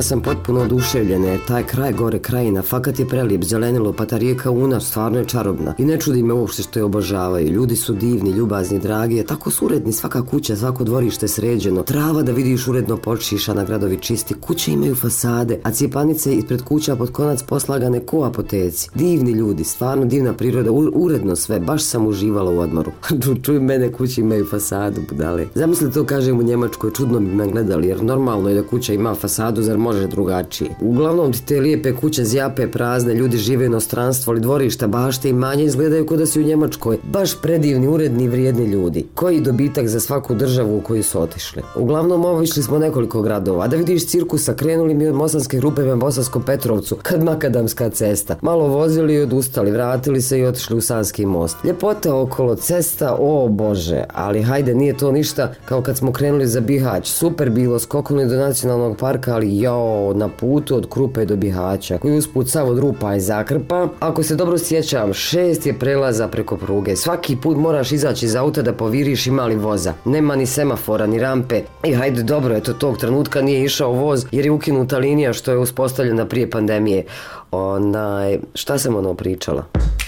sam potpuno oduševljena jer taj kraj gore krajina fakat je prelijep, zelenilo, pa ta rijeka Una stvarno je čarobna. I ne čudi me uopšte što je obožavaju. Ljudi su divni, ljubazni, dragi, tako su uredni, svaka kuća, svako dvorište sređeno. Trava da vidiš uredno počišana, gradovi čisti, kuće imaju fasade, a cijepanice ispred kuća pod konac poslagane ko apoteci. Divni ljudi, stvarno divna priroda, uredno sve, baš sam uživala u odmoru. Čuj mene, kuće imaju fasadu, budale. Zamisli to kažem u Njemačkoj, čudno bi me gledali, jer normalno je da kuća ima fasadu, zar može drugačije. Uglavnom ti te lijepe kuće zjape prazne, ljudi žive u inostranstvu, ali dvorišta, bašte i manje izgledaju kao da si u Njemačkoj. Baš predivni, uredni, vrijedni ljudi. Koji dobitak za svaku državu u koju su otišli. Uglavnom išli smo nekoliko gradova, a da vidiš cirkusa, krenuli mi od Mosanske Grupe prema Bosanskom Petrovcu, kad makadamska cesta. Malo vozili i odustali, vratili se i otišli u Sanski most. Ljepota okolo, cesta, o Bože, ali hajde, nije to ništa kao kad smo krenuli za Bihać. Super bilo, skoknuli do nacionalnog parka, ali na putu od Krupe do Bihaća, koji usput sav od rupa i zakrpa. Ako se dobro sjećam, 6 je prelaza preko pruge. Svaki put moraš izaći iz auta da poviriš ima li voza. Nema ni semafora, ni rampe. I hajde, dobro, eto tog trenutka nije išao voz jer je ukinuta linija što je uspostavljena prije pandemije. Šta sam pričala?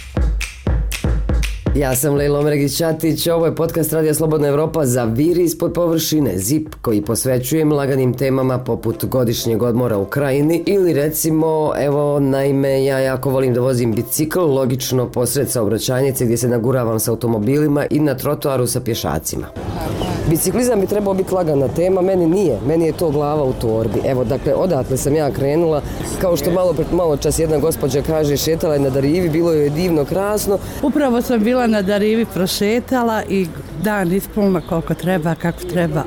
Ja sam Lejla Omregić-Ćatić, ovo je podcast Radija Slobodna Evropa za Viri ispod površine, ZIP, koji posvećujem laganim temama poput godišnjeg odmora u krajini ili recimo, naime, ja jako volim da vozim bicikl, logično posred saobraćajnice gdje se naguravam sa automobilima i na trotoaru sa pješacima. Biciklizam bi trebao biti lagana tema, meni nije, meni je to glava u torbi. Odatle sam ja krenula, kao što malo čas jedna gospođa kaže, šetala je na Darivi, bilo joj je divno, krasno. Upravo sam bila na Darivi, prošetala i dan ispunila koliko treba, kako treba.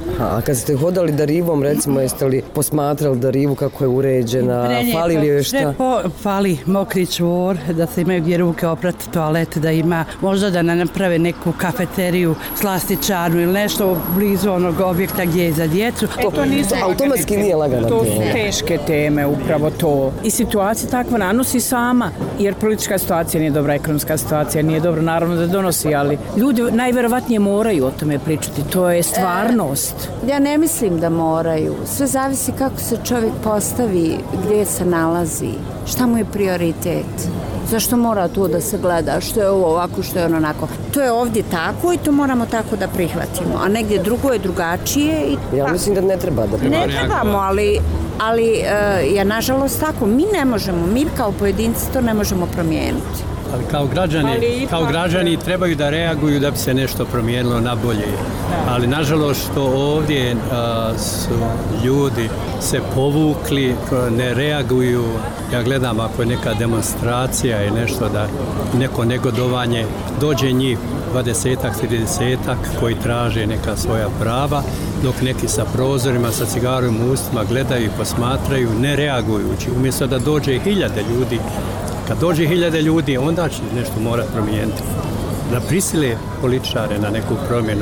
A kad ste hodali Darivom, recimo, jeste li posmatrali Darivu kako je uređena, fali li joj šta? Fali mokri čvor, da se imaju gdje ruke oprati, toalet, da ima, možda da naprave neku kafeteriju, slastičarnu ili nešto blizu onog objekta gdje je za djecu. To automatski nije lagana tema. To su teške teme, upravo to. I situacija takva nanosi sama, jer politička situacija nije dobra, ekonomska situacija nije dobra, naravno da donosi, ali ljudi najvjerovatnije moraju o tome pričati, to je stvarnost. Ja ne mislim da moraju. Sve zavisi kako se čovjek postavi, gdje se nalazi, šta mu je prioritet. Zašto mora to da se gleda, što je ovo ovako, što je ono onako. To je ovdje tako i to moramo tako da prihvatimo. A negdje drugo je drugačije. Ja mislim da ne treba da prihvatimo. Ne trebamo, ali ja nažalost tako. Mi ne možemo, mi kao pojedinci to ne možemo promijeniti. Ali kao građani trebaju da reaguju da bi se nešto promijenilo na bolje. Ali nažalost što ovdje su ljudi se povukli, ne reaguju. Ja gledam ako je neka demonstracija i nešto da neko negodovanje, dođe njih 20-ak, 30-ak koji traže neka svoja prava, dok neki sa prozorima, sa cigarom u ustima gledaju i posmatraju, ne reagujući. Umjesto da dođe 1000 ljudi, kad dođe 1000 ljudi, onda će nešto morati promijeniti. Da prisile političare na neku promjenu.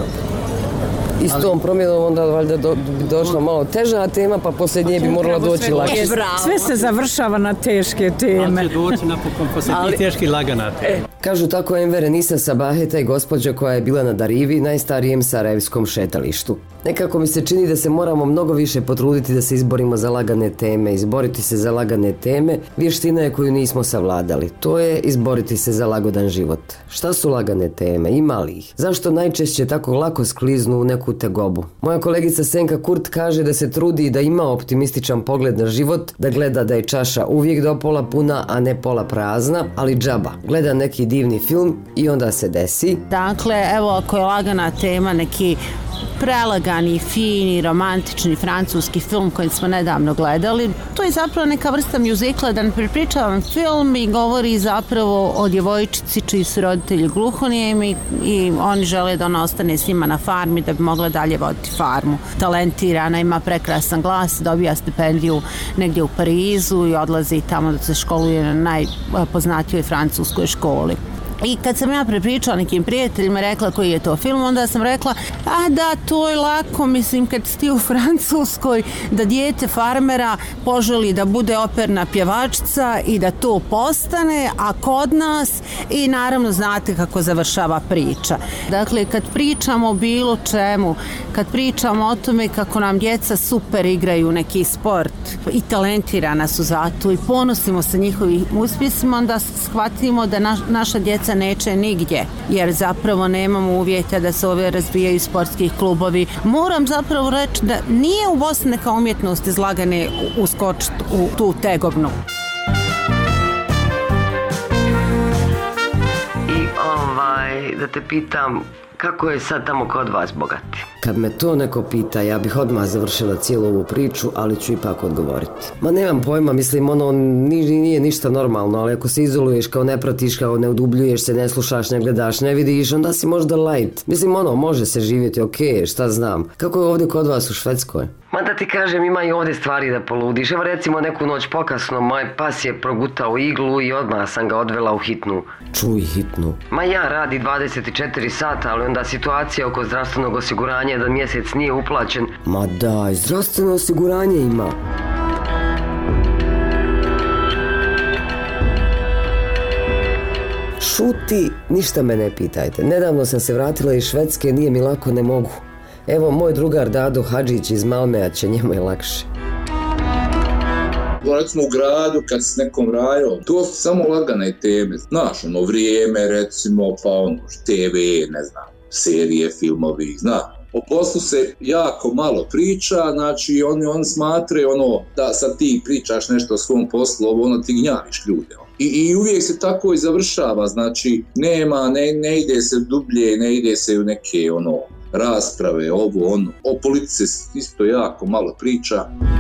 I s tom promjenom onda valjda bi došla malo teža tema, pa poslije nje bi morala doći lakše. Sve se završava na teške teme. Ali će doći napokon poslije teški lagana tema. Kažu tako Enver Nisa Sabaheta i gospođa koja je bila na Darivi, najstarijem sarajevskom šetalištu. Nekako mi se čini da se moramo mnogo više potruditi da se izborimo za lagane teme. Izboriti se za lagane teme, vještina je koju nismo savladali. To je izboriti se za lagodan život. Šta su lagane teme? Ima li ih? Zašto najčešće tako lako skliznu u neku tegobu? Moja kolegica Senka Kurt kaže da se trudi i da ima optimističan pogled na život, da gleda da je čaša uvijek do pola puna, a ne pola prazna, ali džaba. Gleda neki divni film i onda se desi. Dakle, evo ako je lagana tema neki prelagani, fini, romantični francuski film koji smo nedavno gledali. To je zapravo neka vrsta mjuzikla, da ne prepričavam film i govori zapravo o djevojčici čiji su roditelji gluhonijemi i oni žele da ona ostane s njima na farmi da bi mogla dalje voditi farmu. Talentirana, ima prekrasan glas, dobija stipendiju negdje u Parizu i odlazi tamo da se školuje na najpoznatijoj francuskoj školi. I kad sam ja prepričala nekim prijateljima, rekla koji je to film, onda sam rekla, a da, to je lako, mislim, kad si ti u Francuskoj, da dijete farmera poželi da bude operna pjevačica i da to postane, a kod nas, i naravno znate kako završava priča. Dakle, kad pričamo o bilo čemu, kad pričamo o tome kako nam djeca super igraju neki sport i talentirana su zato i ponosimo se njihovim uspjesima, onda shvatimo da naša djeca neće nigdje, jer zapravo nemamo uvjeta da se ove razvijaju sportskih klubovi. Moram zapravo reći da nije u Bosni neka umjetnost izlagane uskočiti u tu tegobnu. I da te pitam, kako je sad tamo kod vas, bogati? Kad me to neko pita, ja bih odmah završila cijelu ovu priču, ali ću ipak odgovoriti. Ma nemam pojma, mislim, nije ništa normalno, ali ako se izoluješ, kao ne pratiš, kao ne udubljuješ se, ne slušaš, ne gledaš, ne vidiš, onda si možda light. Mislim, može se živjeti, okej, šta znam. Kako je ovdje kod vas u Švedskoj? Ma da ti kažem, ima i ovdje stvari da poludiš. Evo recimo neku noć pokasno, moj pas je progutao iglu i odmah sam ga odvela u hitnu. Čuj, hitnu? Ma ja radi 24 sata, ali onda situacija oko zdravstvenog osiguranja da mjesec nije uplaćen. Ma daj, zdravstveno osiguranje ima. Šuti, ništa me ne pitajte. Nedavno sam se vratila iz Švedske, nije mi lako, ne mogu. Evo, moj drugar Dado Hadžić iz Malmea će, njemu je lakše. Recimo u gradu, kad s nekom rajom, to su samo lagane teme. Znaš, vrijeme, recimo, pa TV, ne znam, serije, filmovi, znaš. O poslu se jako malo priča, znači oni smatraju da sad ti pričaš nešto o svom poslu, ti gnjaviš ljude. I uvijek se tako i završava, znači ne ide se dublje, ne ide se u neke rasprave, o politici isto jako malo priča.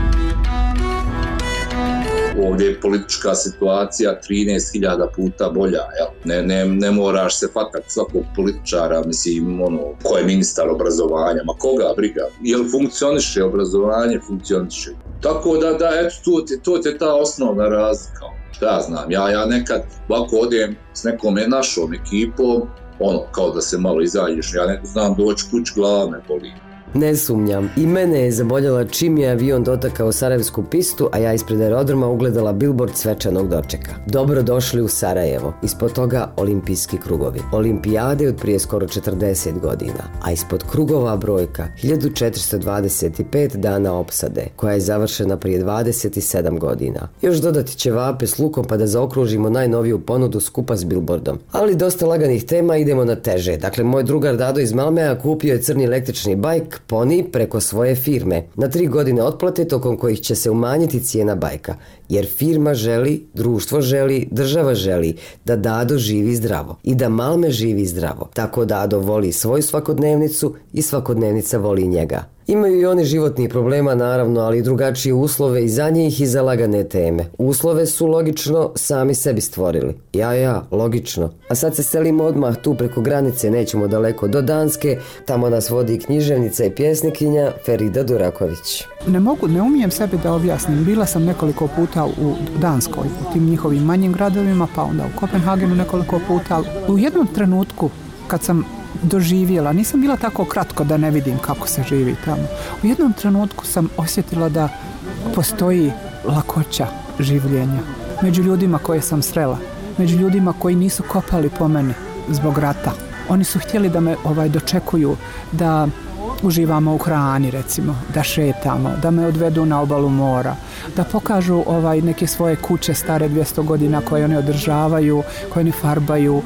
Ovdje je politička situacija 13.000 puta bolja, jel? Ne moraš se fatati svakog političara, mislim, ko je ministar obrazovanja, ma koga briga, jel funkcioniše obrazovanje, funkcioniše. Tako da eto, to je ta osnovna razlika. Šta znam, ja nekad ovako odem s nekom našom ekipom, kao da se malo izađeš, ja ne znam doći kuć, glava me boli. Ne sumnjam. I mene je zaboljela čim je avion dotakao Sarajevsku pistu, a ja ispred aerodroma ugledala bilbord svečanog dočeka. Dobro došli u Sarajevo. Ispod toga olimpijski krugovi. Olimpijade od prije skoro 40 godina. A ispod krugova brojka 1425 dana opsade, koja je završena prije 27 godina. Još dodati ćevape s lukom pa da zaokružimo najnoviju ponudu skupa s bilbordom. Ali dosta laganih tema, idemo na teže. Dakle, moj drugar Dado iz Malmea kupio je crni električni bajk Poni preko svoje firme na 3 godine otplate tokom kojih će se umanjiti cijena bajka, jer firma želi, društvo želi, država želi da Dado živi zdravo i da Malme živi zdravo. Tako Dado voli svoju svakodnevnicu i svakodnevnica voli njega. Imaju i oni životnih problema, naravno, ali i drugačije uslove i za njih i za lagane teme. Uslove su logično sami sebi stvorili. Logično. A sad se selimo odmah tu preko granice, nećemo daleko do Danske, tamo nas vodi književnica i pjesnikinja Ferida Duraković. Ne umijem sebi da objasnim. Bila sam nekoliko puta u Danskoj, u tim njihovim manjim gradovima, pa onda u Kopenhagenu nekoliko puta. U jednom trenutku, kad sam doživjela, nisam bila tako kratko da ne vidim kako se živi tamo. U jednom trenutku sam osjetila da postoji lakoća življenja među ljudima koje sam srela, među ljudima koji nisu kopali po meni zbog rata. Oni su htjeli da me dočekuju, da uživamo u hrani, recimo, da šetamo, da me odvedu na obalu mora, da pokažu neke svoje kuće stare 200 godina koje oni održavaju, koje oni farbaju,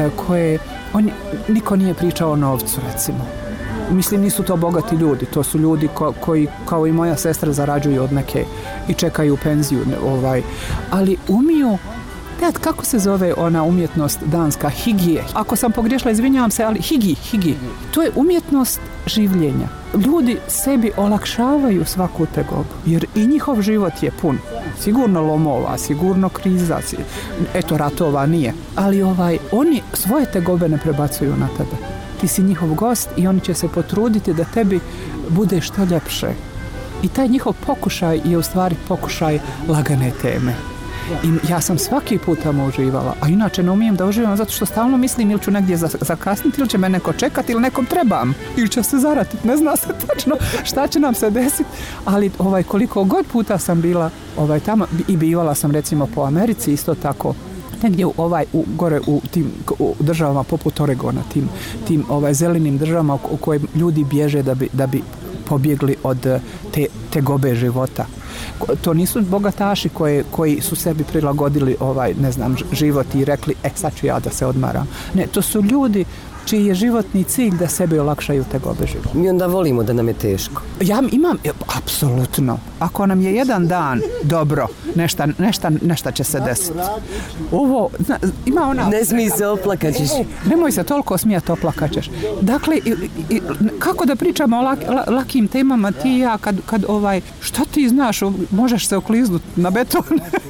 niko nije pričao o novcu, recimo. Mislim, nisu to bogati ljudi, to su ljudi koji, kao i moja sestra, zarađuju od neke i čekaju penziju, ali umiju. Kako se zove ona umjetnost danska? Higije. Ako sam pogriješila, izvinjavam se, ali higi. To je umjetnost življenja. Ljudi sebi olakšavaju svaku tegobu, jer i njihov život je pun. Sigurno lomova, sigurno kriza, ratova nije. Ali oni svoje tegobe ne prebacuju na tebe. Ti si njihov gost i oni će se potruditi da tebi bude što ljepše. I taj njihov pokušaj je u stvari pokušaj lagane teme. I ja sam svaki put tamo uživala, a inače ne umijem da uživam zato što stalno mislim ili ću negdje zakasniti ili će me neko čekati ili nekom trebam ili će se zaratiti, ne zna se točno šta će nam se desiti, ali koliko god puta sam bila tamo i bivala sam recimo po Americi isto tako, negdje gore u tim državama poput Oregona, tim zelenim državama u kojim ljudi bježe da bi pobjegli od te gobe života. To nisu bogataši koji su sebi prilagodili život i rekli sad ću ja da se odmaram. Ne, to su ljudi čiji je životni cilj da sebi olakšaju te gobe života. Mi onda volimo da nam je teško. Ja imam, apsolutno. Ako nam je jedan dan dobro, nešta će se desiti. Ovo, ima ona... Ne smij se, oplakaćeš. Nemoj se toliko smijati, oplakaćeš. Dakle, kako da pričamo o lakim temama ti i ja kad šta ti znaš, možeš se okliznuti na beton.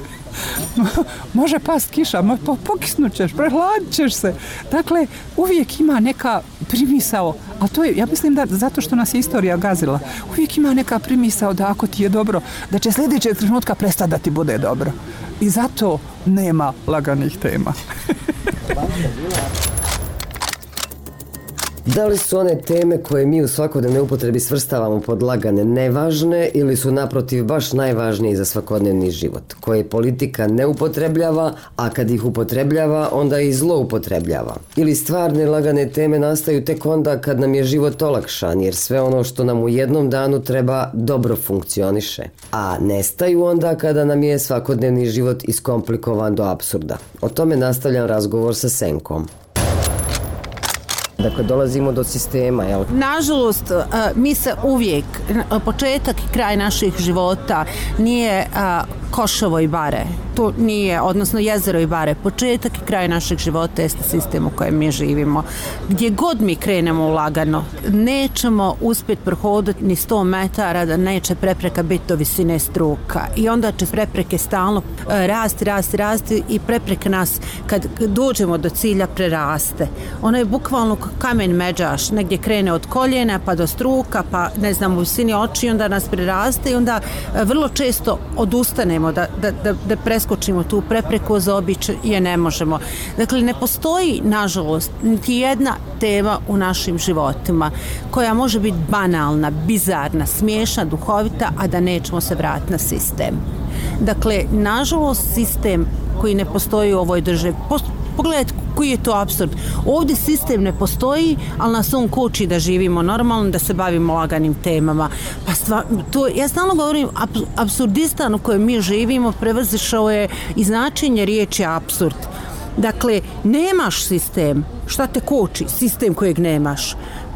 Može past kiša, pokisnut ćeš, prehladit ćeš se. Dakle, uvijek ima neka primisao, a to je, ja mislim da zato što nas je istorija gazila, uvijek ima neka primisao da ako ti je dobro, da će sljedećeg trenutka prestati da ti bude dobro. I zato nema laganih tema. Da li su one teme koje mi u svakodnevnoj upotrebi svrstavamo pod lagane nevažne ili su naprotiv baš najvažnije za svakodnevni život, koje politika ne upotrebljava, a kad ih upotrebljava onda i zloupotrebljava? Ili stvarne lagane teme nastaju tek onda kad nam je život olakšan, jer sve ono što nam u jednom danu treba dobro funkcioniše, a nestaju onda kada nam je svakodnevni život iskomplikovan do apsurda. O tome nastavljam razgovor sa Senkom. Dakle, dolazimo do sistema, jel? Nažalost, mi se uvijek, početak i kraj naših života nije Koševo i Bare. To nije, odnosno jezero i Bare. Početak i kraj našeg života jeste sistem u kojem mi živimo. Gdje god mi krenemo lagano, nećemo uspjeti prohoditi ni 100 metara da neće prepreka biti do visine struka. I onda će prepreke stalno rasti i prepreke nas kad dođemo do cilja preraste. Ono je bukvalno kamen međaš, negdje krene od koljena pa do struka, pa ne znam u visini oči, onda nas preraste i onda vrlo često odustanemo da preskočimo tu prepreku, zaobići je ne možemo. Dakle, ne postoji, nažalost, niti jedna tema u našim životima koja može biti banalna, bizarna, smiješna, duhovita, a da nećemo se vratiti na sistem. Dakle, nažalost, sistem koji ne postoji u ovoj državi, pogledajte koji je to apsurd. Ovdje sistem ne postoji, ali nas on koči da živimo normalno, da se bavimo laganim temama. Ja stalno govorim, apsurdistan u kojem mi živimo prevazišao je i značenje riječi apsurd. Dakle, nemaš sistem. Šta te koči? Sistem kojeg nemaš.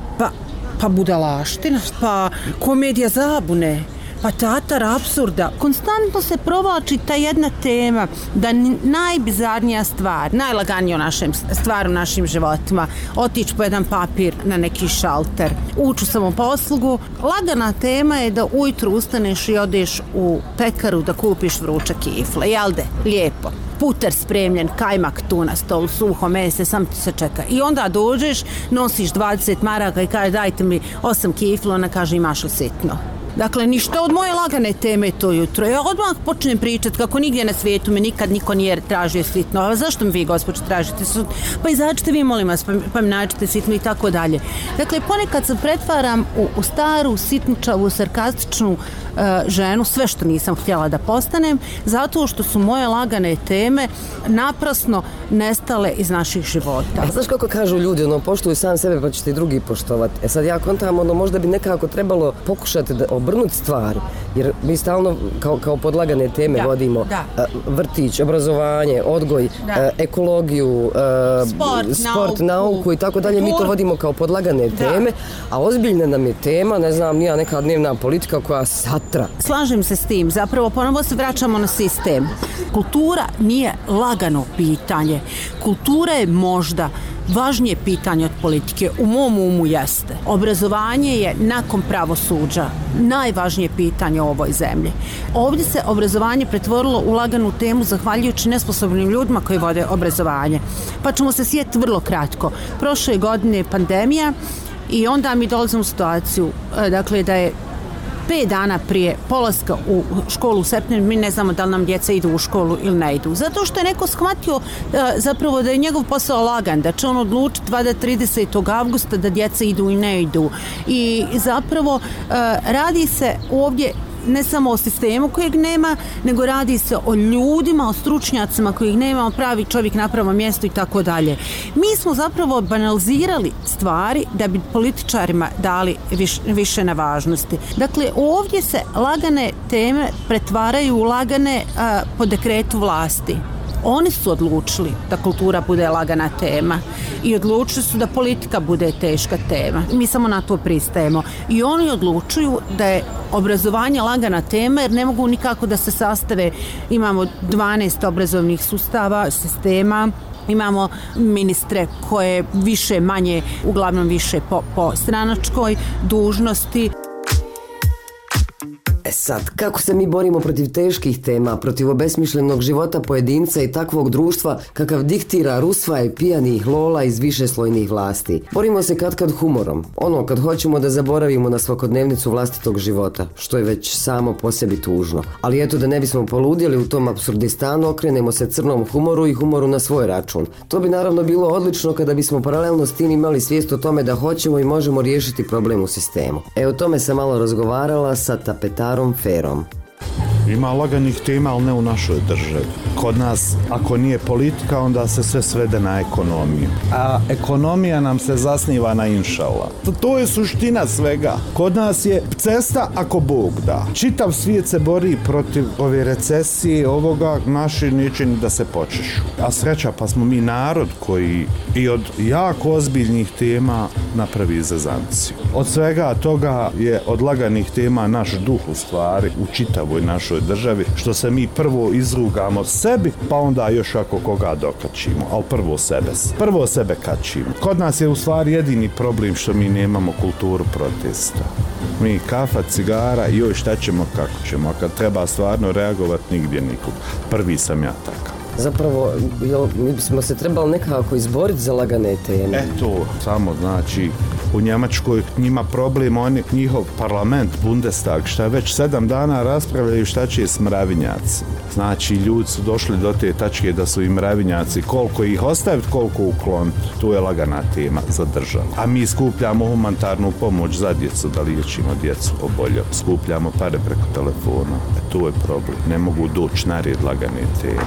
Pa budalaština, pa komedija zabune, pa teatar apsurda. Konstantno se provlači ta jedna tema da najbizarnija stvar, najlaganija stvar u našim životima, otići po jedan papir na neki šalter, ući u samoposlugu. Lagana tema je da ujutru ustaneš i odeš u pekaru da kupiš vruće kifle. Jelde, lijepo. Puter spremljen, kajmak tu na stolu, suho mese, sam ti se čeka. I onda dođeš, nosiš 20 maraka i kaže dajte mi 8 kifla, ona kaže imaš li sitno. Dakle, ništa od moje lagane teme to jutro. Ja odmah počnem pričati kako nigdje na svijetu mi nikad niko nije tražio sitno. A zašto mi vi, gospođo, tražite sitno? Pa izađite vi, molim vas, pa mi nađete sitno i tako dalje. Dakle, ponekad se pretvaram u staru, sitničavu, sarkastičnu ženu, sve što nisam htjela da postanem, zato što su moje lagane teme naprasno nestale iz naših života. A znaš kako kažu ljudi, poštuj sam sebe pa ćete i drugi poštovati. Sad ja kontam, možda bi nekako trebalo pokušati da obrnuti stvari, jer mi stalno kao podlagane teme vodimo vrtić, obrazovanje, odgoj, ekologiju, sport, nauku i tako dalje. Mi to vodimo kao podlagane teme, a ozbiljna nam je tema, ne znam, nija neka dnevna politika koja satra. Slažem se s tim, zapravo ponovo se vraćamo na sistem. Kultura nije lagano pitanje. Kultura je možda važnije pitanje od politike, u mom umu jeste. Obrazovanje je nakon pravosuđa najvažnije pitanje u ovoj zemlji. Ovdje se obrazovanje pretvorilo u laganu temu zahvaljujući nesposobnim ljudima koji vode obrazovanje. Pa ćemo se sjetiti vrlo kratko. Prošle godine je pandemija i onda mi dolazimo u situaciju, dakle, da je 5 dana prije polaska u školu u septembru mi ne znamo da li nam djeca idu u školu ili ne idu. Zato što je neko shvatio zapravo da je njegov posao lagan, da će on odlučiti 30. avgusta da djeca idu i ne idu. I zapravo radi se ovdje ne samo o sistemu kojeg nema, nego radi se o ljudima, o stručnjacima kojih nema, o pravi čovjek na pravo mjesto i tako dalje. Mi smo zapravo banalizirali stvari da bi političarima dali više na važnosti. Dakle, ovdje se lagane teme pretvaraju u lagane po dekretu vlasti. Oni su odlučili da kultura bude lagana tema i odlučili su da politika bude teška tema. Mi samo na to pristajemo. I oni odlučuju da je obrazovanje lagana tema jer ne mogu nikako da se sastave. Imamo 12 obrazovnih sistema, imamo ministre koje više manje, uglavnom više po stranačkoj dužnosti. Sad, kako se mi borimo protiv teških tema, protiv obesmišljenog života pojedinca i takvog društva kakav diktira rusva i pijanih lola iz višeslojnih vlasti? Borimo se kad humorom, kad hoćemo da zaboravimo na svakodnevnicu vlastitog života, što je već samo po sebi tužno. Ali eto, da ne bismo poludjeli u tom apsurdistanu, okrenemo se crnom humoru i humoru na svoj račun. To bi naravno bilo odlično kada bismo paralelno s tim imali svijest o tome da hoćemo i možemo riješiti problem u sistemu. O tome sam malo razgovarala sa tapetarom Ferom. Ima laganih tema, ali ne u našoj državi. Kod nas, ako nije politika, onda se sve svede na ekonomiju. A ekonomija nam se zasniva na inšala. To je suština svega. Kod nas je cesta ako Bog da. Čitav svijet se bori protiv ove recesije, ovoga, naši neće ni da se počešu. A sreća, pa smo mi narod koji i od jako ozbiljnih tema napravi zezanciju. Od svega toga je od laganih tema naš duh u stvari u čitavoj našoj državi, što se mi prvo izrugamo sebi, pa onda još ako koga dokačimo, ali prvo sebe kačimo. Kod nas je u stvari jedini problem što mi nemamo kulturu protesta. Mi kafa, cigara, joj šta ćemo, kako ćemo, a kad treba stvarno reagovati nigdje nikog. Prvi sam ja takav. Zapravo, mi bismo se trebali nekako izboriti za lagane teme. To samo znači u Njemačkoj njima problem, njihov parlament, Bundestag, šta već 7 dana raspravljaju šta će s mravinjaci. Znači, ljudi su došli do te tačke da su i mravinjaci, koliko ih ostaviti, koliko ukloniti. To je lagana tema za državu. A mi skupljamo humanitarnu pomoć za djecu, da liječimo djecu oboljeli. Skupljamo pare preko telefona. To je problem. Ne mogu doći na red lagane teme.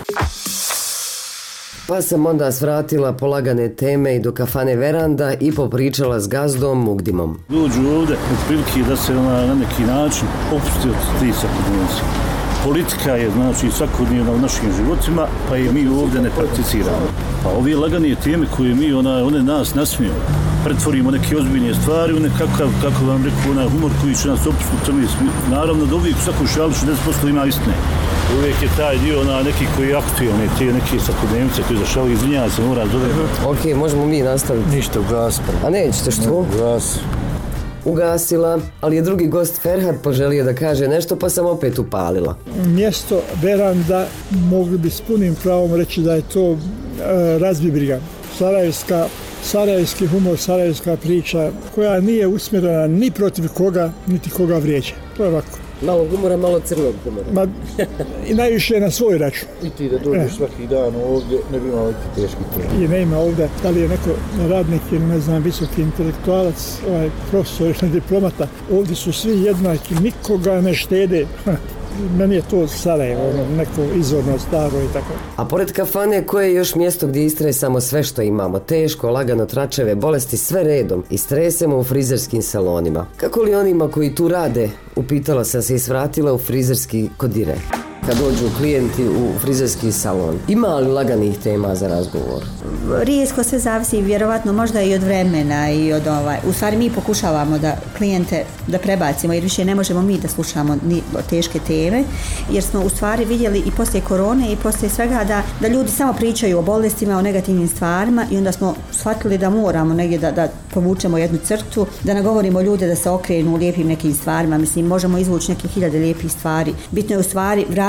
Pa sam onda svratila po lagane teme i do kafane Veranda i popričala s gazdom Mugdimom. Dođu ovdje u prilike da se na neki način opusti od tih svakodnevnica. Politika je znači svakodnevna u našim životima, pa i mi ovdje ne prakticiramo. Pa ove lagane teme koje mi, one nas nasmiju, pretvorimo neke ozbiljne stvari u nekakav, kako vam rekao, humor koji će nas opustiti. Naravno da uvijek u svakom šalu 60% ima istine. Uvijek je taj dio neki koji je aktualni, te neke svakodnevnice koji zašali, izvinjava se, mora zove. Ok, možemo mi nastaviti. Ništa, ugas. A nećete što? Ugas. Ugasila, ali je drugi gost Ferhat poželio da kaže nešto, pa sam opet upalila. Mjesto Veranda mogli bi s punim pravom reći da je to razbibriga. Sarajevski humor, sarajevska priča koja nije usmjerena ni protiv koga, niti koga vrijeđa. To je ovako. Malo humora, malo crnog humora. I najviše na svoj račun. I ti da dođeš svaki dan ovdje, ne bi imao teški to. I ne ima ovdje, da li je neko radnik ili ne znam, visoki intelektualac, profesor ili diplomata. Ovdje su svi jednaki, nikoga ne štede. Meni je to Sarajevo, neko izvorno staro i tako. A pored kafane, koje je još mjesto gdje istresamo sve što imamo? Teško, lagano, tračeve, bolesti, sve redom. Istresemo u frizerskim salonima. Kako li onima koji tu rade? Upitala sam se i svratila u frizerski kodire. Kad dođu klijenti u frizerski salon. Ima li laganih tema za razgovor? Rijetko, sve zavisi vjerovatno možda i od vremena i od u stvari mi pokušavamo da klijente da prebacimo jer više ne možemo mi da slušamo ni teške teme jer smo u stvari vidjeli i poslije korone i poslije svega da ljudi samo pričaju o bolestima, o negativnim stvarima i onda smo shvatili da moramo negdje da povučemo jednu crtu, da nagovorimo ljude da se okrenu u lijepim nekim stvarima. Mislim, možemo izvući neke 1000 lijepih stvari. Bitno je u stvari vratiti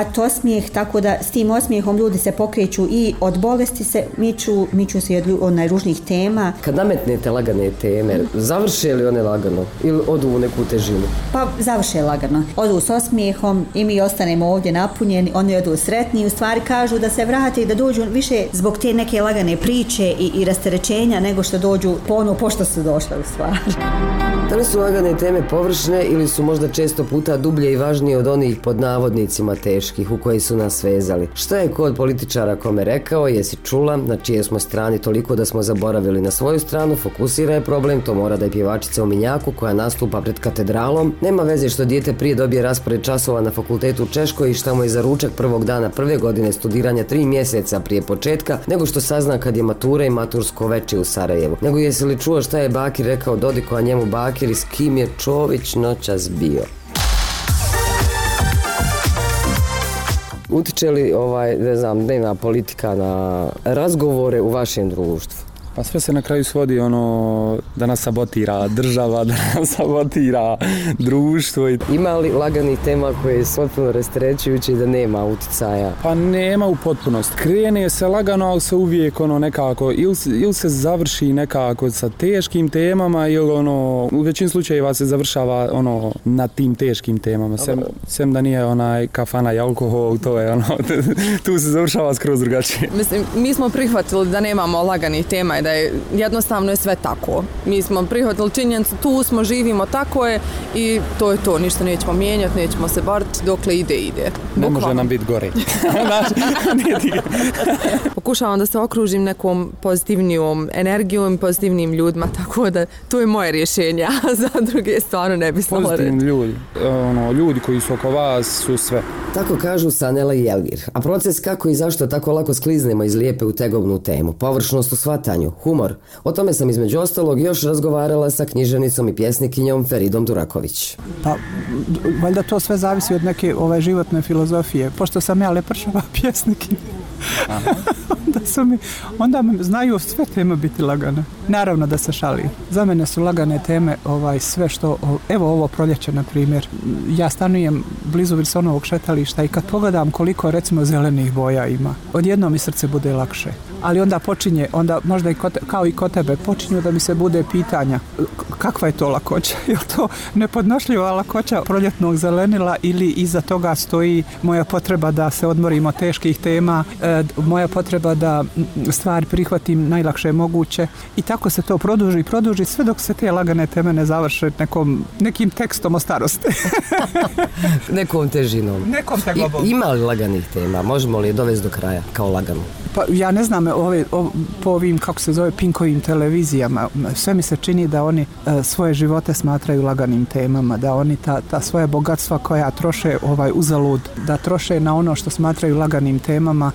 dat osmijeh, tako da s tim osmijehom ljudi se pokreću i od bolesti se miču se i od najružnijih tema. Kad nametnete lagane teme, završe li one lagano ili odu u neku težinu? Pa završe lagano. Odu s osmijehom i mi ostanemo ovdje napunjeni, oni odu sretni i u stvari kažu da se vrate i da dođu više zbog te neke lagane priče i rasterećenja nego što dođu pošto su došle u stvari. Da li su lagane teme površne ili su možda često puta dublje i važnije od onih pod navodnicima teških u koji su nas vezali? Šta je kod političara kome rekao, jesi čula, na čije smo strani toliko da smo zaboravili na svoju stranu, fokusira je problem, to mora da je pjevačica u Minjaku koja nastupa pred katedralom. Nema veze što dijete prije dobije raspored časova na fakultetu u Češkoj i šta mu je za ručak prvog dana prve godine studiranja 3 mjeseca prije početka, nego što sazna kad je matura i matursko veče u Sarajevu. Nego jesi li čuo šta je Bakir rekao Dodiku, a njemu Bakir i s kim je Čović noćas bio? Utiče li dnevna politika na razgovore u vašem društvu? Pa sve se na kraju svodi da nas sabotira država, da nas sabotira društvo. Ima li laganih tema koje su potpuno rasterećujuće i da nema uticaja? Pa nema u potpunosti. Krene se lagano, ali se uvijek nekako, ili se završi nekako sa teškim temama ili u većini slučajeva se završava na tim teškim temama. Sem da nije kafana i alkohol, to je tu se završava skroz drugačije. Mislim, mi smo prihvatili da nemamo laganih tema i da je jednostavno je sve tako. Mi smo prihvatili činjenicu, tu smo, živimo, tako je i to je to. Ništa nećemo mijenjati, nećemo se boriti, dokle ide. Ne može nam biti gore. Pokušavam da se okružim nekom pozitivnijom energijom i pozitivnim ljudima, tako da to je moje rješenje, a za druge stvarno ne bi smala reći. Pozitivni ljudi, ljudi koji su oko vas su sve. Tako kažu Sanela i Elvir. A proces kako i zašto tako lako skliznemo iz lijepe u tegobnu temu, površnost u shvatanju, humor. O tome sam između ostalog još razgovarala sa književnicom i pjesnikinjom Feridom Duraković. Pa, valjda to sve zavisi od neke životne filozofije. Pošto sam ja lepršava pjesnikinja, onda me znaju sve teme biti lagane. Naravno da se šalim. Za mene su lagane teme sve što, evo ovo proljeće na primjer. Ja stanujem blizu Wilsonovog šetališta i kad pogledam koliko recimo zelenih boja ima, odjednom mi srce bude lakše. Ali onda možda kao i kod tebe, počinju da mi se bude pitanja kakva je to lakoća? Je li to nepodnošljiva lakoća proljetnog zelenila ili iza toga stoji moja potreba da se odmorim od teških tema, moja potreba da stvari prihvatim najlakše moguće i tako se to produži sve dok se te lagane teme ne završe nekim tekstom o starosti. Nekom težinom. Nekom tegobom. Ima li laganih tema? Možemo li je dovesti do kraja kao lagano? Pa ja ne znam, po ovim, kako se zove, Pinkovim televizijama, sve mi se čini da oni svoje živote smatraju laganim temama, da oni ta svoja bogatstva koja troše uzalud, da troše na ono što smatraju laganim temama.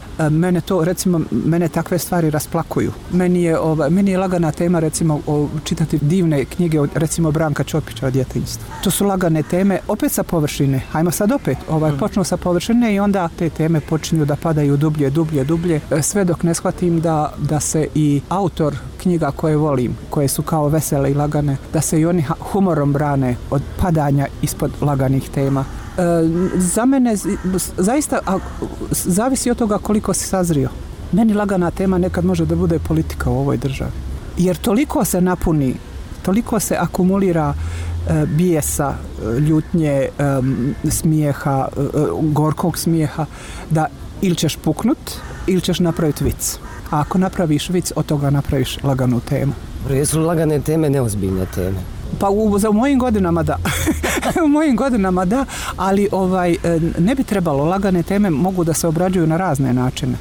Mene takve stvari rasplakuju. Meni je lagana tema, recimo, čitati divne knjige od, recimo, Branka Ćopića o djetinjstvu. To su lagane teme, opet sa površine. Hajmo sad opet, počnu sa površine i onda te teme počinju da padaju dublje, sve dok ne shvatim da se i autor knjiga koje volim, koje su kao vesele i lagane, da se i oni humorom brane od padanja ispod laganih tema. Za mene zaista zavisi od toga koliko si sazrio. Meni lagana tema nekad može da bude politika u ovoj državi. Jer toliko se napuni, toliko se akumulira bijesa, ljutnje, smijeha, gorkog smijeha, da ili ćeš puknut, ili ćeš napraviti vic. A ako napraviš vic, od toga napraviš laganu temu. Jesu li lagane teme neozbiljne teme? Pa u mojim godinama da. U mojim godinama da, ali ne bi trebalo. Lagane teme mogu da se obrađuju na razne načine.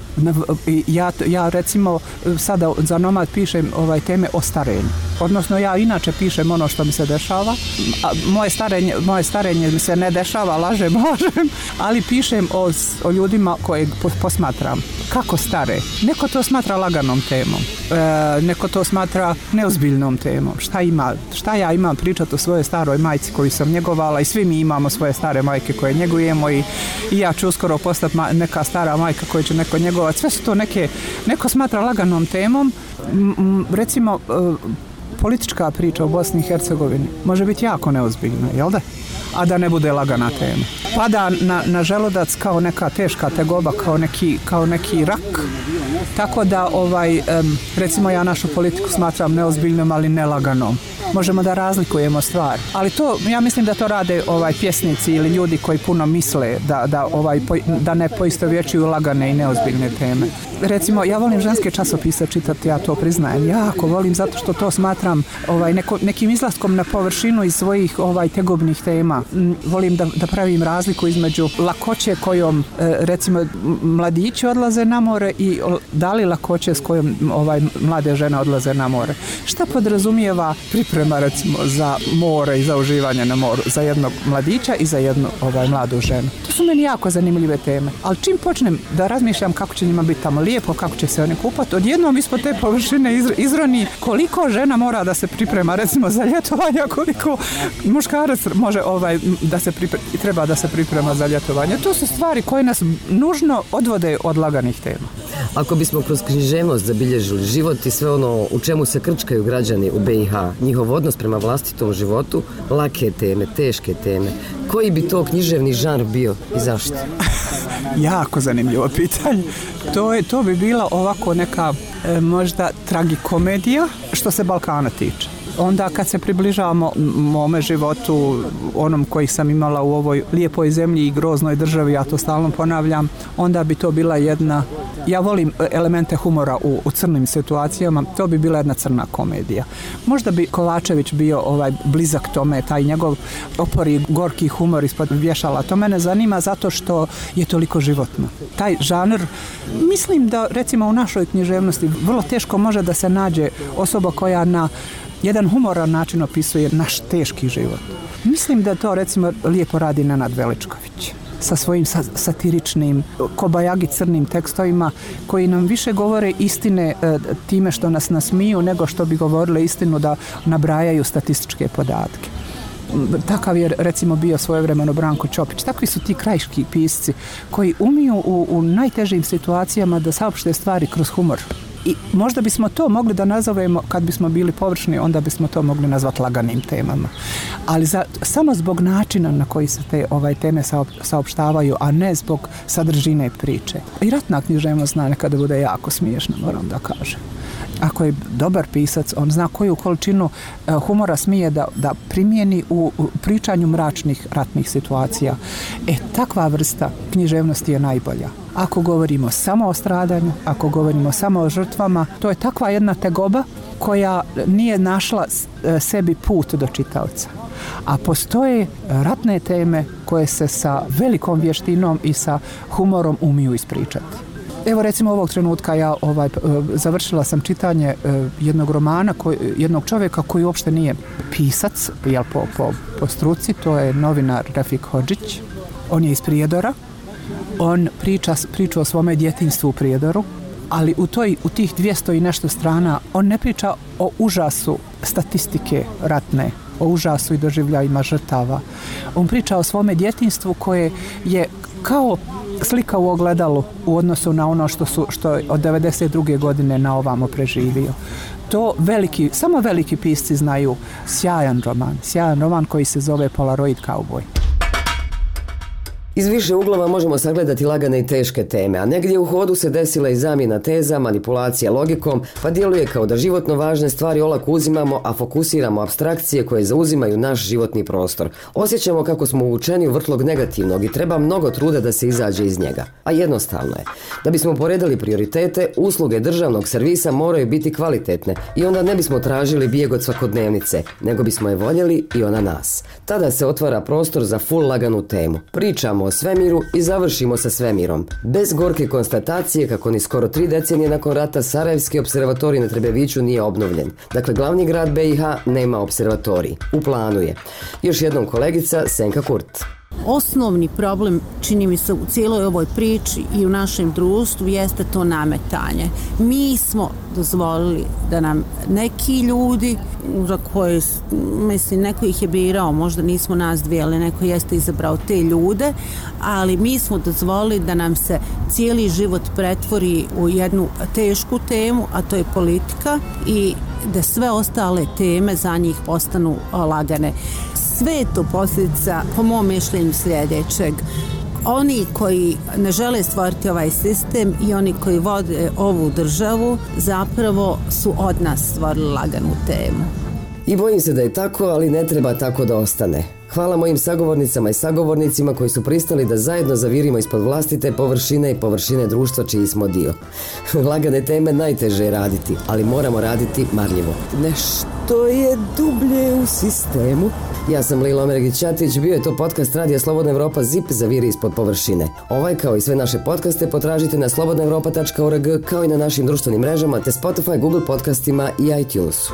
Ja recimo sada za Nomad pišem teme o starenju. Odnosno ja inače pišem ono što mi se dešava. Moje starenje mi se ne dešava, lažem, ali pišem o ljudima koje posmatram. Kako stare? Neko to smatra laganom temom. Neko to smatra neozbiljnom temom. Šta ja imam pričati o svojoj staroj majci koju sam njegovala i svi mi imamo svoje stare majke koje njegujemo i ja ću uskoro postati neka stara majka koju će neko njegovati. Sve su to neko smatra laganom temom. Recimo, politička priča u Bosni i Hercegovini može biti jako neozbiljna, jel da? A da ne bude lagana tema. Pada na želudac kao neka teška tegoba, kao neki rak. Tako da, recimo ja našu politiku smatram neozbiljnom, ali nelaganom. Možemo da razlikujemo stvari. Ali to, ja mislim da to rade pjesnici ili ljudi koji puno misle da ne poistovjećuju lagane i neozbiljne teme. Recimo, ja volim ženske časopise čitati, ja to priznajem. Jako volim zato što to smatram nekim izlaskom na površinu iz svojih tegobnih tema. Volim da pravim razliku između lakoće kojom, recimo, mladići odlaze na more i da li lakoće s kojom mlade žene odlaze na more. Šta podrazumijeva priprema, recimo, za more i za uživanje na moru, za jednog mladića i za jednu mladu ženu. To su meni jako zanimljive teme. Ali čim počnem da razmišljam kako će njima biti tamo lijepo, kako će se oni kupati, odjednom ispod te površine izroni koliko žena mora da se priprema, recimo, za ljetovanje, koliko muškarac može treba da se priprema za ljetovanje. To su stvari koje nas nužno odvode od laganih tema. Ako bismo kroz književnost zabilježili život i sve ono u čemu se krčkaju građani u BiH, njihov odnos prema vlastitom životu, lake teme, teške teme, koji bi to književni žanr bio i zašto? Jako zanimljivo pitanje. To bi bila ovako neka možda tragikomedija što se Balkana tiče. Onda kad se približavamo mome životu, onom koji sam imala u ovoj lijepoj zemlji i groznoj državi, ja to stalno ponavljam, onda bi to bila jedna, ja volim elemente humora u crnim situacijama, to bi bila jedna crna komedija. Možda bi Kovačević bio blizak tome, taj njegov opori gorki humor ispod vješala. To mene zanima zato što je toliko životno. Taj žanr, mislim da recimo u našoj književnosti vrlo teško može da se nađe osoba koja na jedan humoran način opisuje naš teški život. Mislim da to recimo lijepo radi Nenad Veličković sa svojim satiričnim, kobajagi crnim tekstovima koji nam više govore istine time što nas nasmiju nego što bi govorile istinu da nabrajaju statističke podatke. Takav je recimo bio svojevremeno Branko Ćopić. Takvi su ti krajiški pisci koji umiju u najtežim situacijama da saopšte stvari kroz humor. I možda bismo to mogli da nazovemo, kad bismo bili površni, onda bismo to mogli nazvati laganim temama. Ali samo zbog načina na koji se te teme saopštavaju, a ne zbog sadržine priče. I ratna književnost zna nekada bude jako smiješna, moram da kažem. Ako je dobar pisac, on zna koju količinu humora smije da primijeni u pričanju mračnih ratnih situacija. Takva vrsta književnosti je najbolja. Ako govorimo samo o stradanju, ako govorimo samo o žrtvama, to je takva jedna tegoba koja nije našla sebi put do čitaoca. A postoje ratne teme koje se sa velikom vještinom i sa humorom umiju ispričati. Evo recimo ovog trenutka ja završila sam čitanje jednog romana, jednog čovjeka koji uopšte nije pisac, po struci, to je novinar Refik Hodžić. On je iz Prijedora. On priča o svome djetinjstvu u Prijedoru, ali u tih 200 i nešto strana on ne priča o užasu statistike ratne, o užasu i doživljajima žrtava. On priča o svome djetinjstvu koje je kao slika u ogledalu u odnosu na ono što je od 92. godine na ovamo preživio. To samo veliki pisci znaju. Sjajan roman koji se zove Polaroid Cowboy. Iz više uglova možemo sagledati lagane i teške teme, a negdje u hodu se desila i zamjena teza, manipulacija logikom, pa djeluje kao da životno važne stvari olako uzimamo, a fokusiramo apstrakcije koje zauzimaju naš životni prostor. Osjećamo kako smo uvučeni u vrtlog negativnog i treba mnogo truda da se izađe iz njega. A jednostavno je. Da bismo poredali prioritete, usluge državnog servisa moraju biti kvalitetne i onda ne bismo tražili bijeg od svakodnevnice, nego bismo je voljeli i ona nas. Tada se otvara prostor za full laganu temu. Pričamo o svemiru i završimo sa svemirom. Bez gorke konstatacije kako ni skoro 3 decenije nakon rata Sarajevski observatorij na Trebeviću nije obnovljen. Dakle, glavni grad BiH nema observatorij. U planu je. Još jednom kolegica Senka Kurt. Osnovni problem, čini mi se, u cijeloj ovoj priči i u našem društvu jeste to nametanje. Mi smo dozvolili da nam neki ljudi, za koje, mislim, neko ih je birao, možda nismo nas dvije, ali neko jeste izabrao te ljude, ali mi smo dozvolili da nam se cijeli život pretvori u jednu tešku temu, a to je politika, i da sve ostale teme za njih postanu lagane. Sve je to posljedica, po mom mišljenju, sljedećeg. Oni koji ne žele stvoriti ovaj sistem i oni koji vode ovu državu zapravo su od nas stvorili laganu temu. I bojim se da je tako, ali ne treba tako da ostane. Hvala mojim sagovornicama i sagovornicima koji su pristali da zajedno zavirimo ispod vlastite površine i površine društva čiji smo dio. Lagane teme najteže je raditi, ali moramo raditi marljivo. Nešto je dublje u sistemu. Ja sam Lila Omeregić-Ćatić, bio je to podcast Radija Slobodna Evropa ZIP Zaviri ispod površine. Ovaj kao i sve naše podcaste potražite na slobodnaevropa.org kao i na našim društvenim mrežama te Spotify, Google podcastima i iTunesu.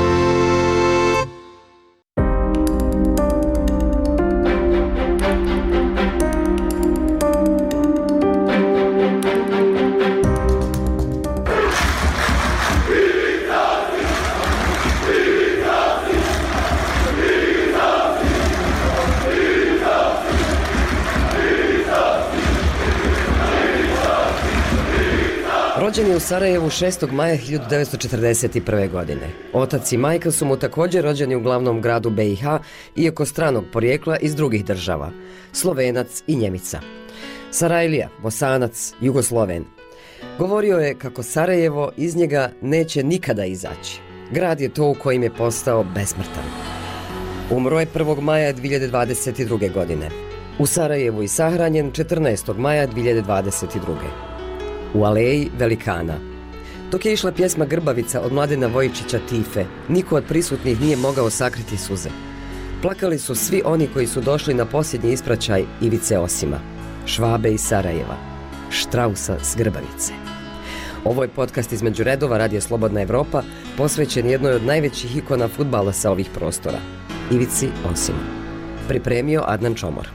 Rođen je u Sarajevu 6. maja 1941. godine. Otac i majka su mu također rođeni u glavnom gradu BiH, iako stranog porijekla iz drugih država, Slovenac i Njemica. Sarajlija, Bosanac, Jugosloven. Govorio je kako Sarajevo iz njega neće nikada izaći. Grad je to u kojem je postao besmrtan. Umro je 1. maja 2022. godine. U Sarajevu je sahranjen 14. maja 2022. U aleji velikana. Dok je išla pjesma Grbavica od Mladena Vojičića Tife, niko od prisutnih nije mogao sakriti suze. Plakali su svi oni koji su došli na posljednji ispraćaj Ivice Osima, Švabe iz Sarajeva, Štrausa s Grbavice. Ovo je podcast između redova Radija Slobodna Evropa, posvećen jednoj od najvećih ikona fudbala sa ovih prostora, Ivici Osima. Pripremio Adnan Čomor.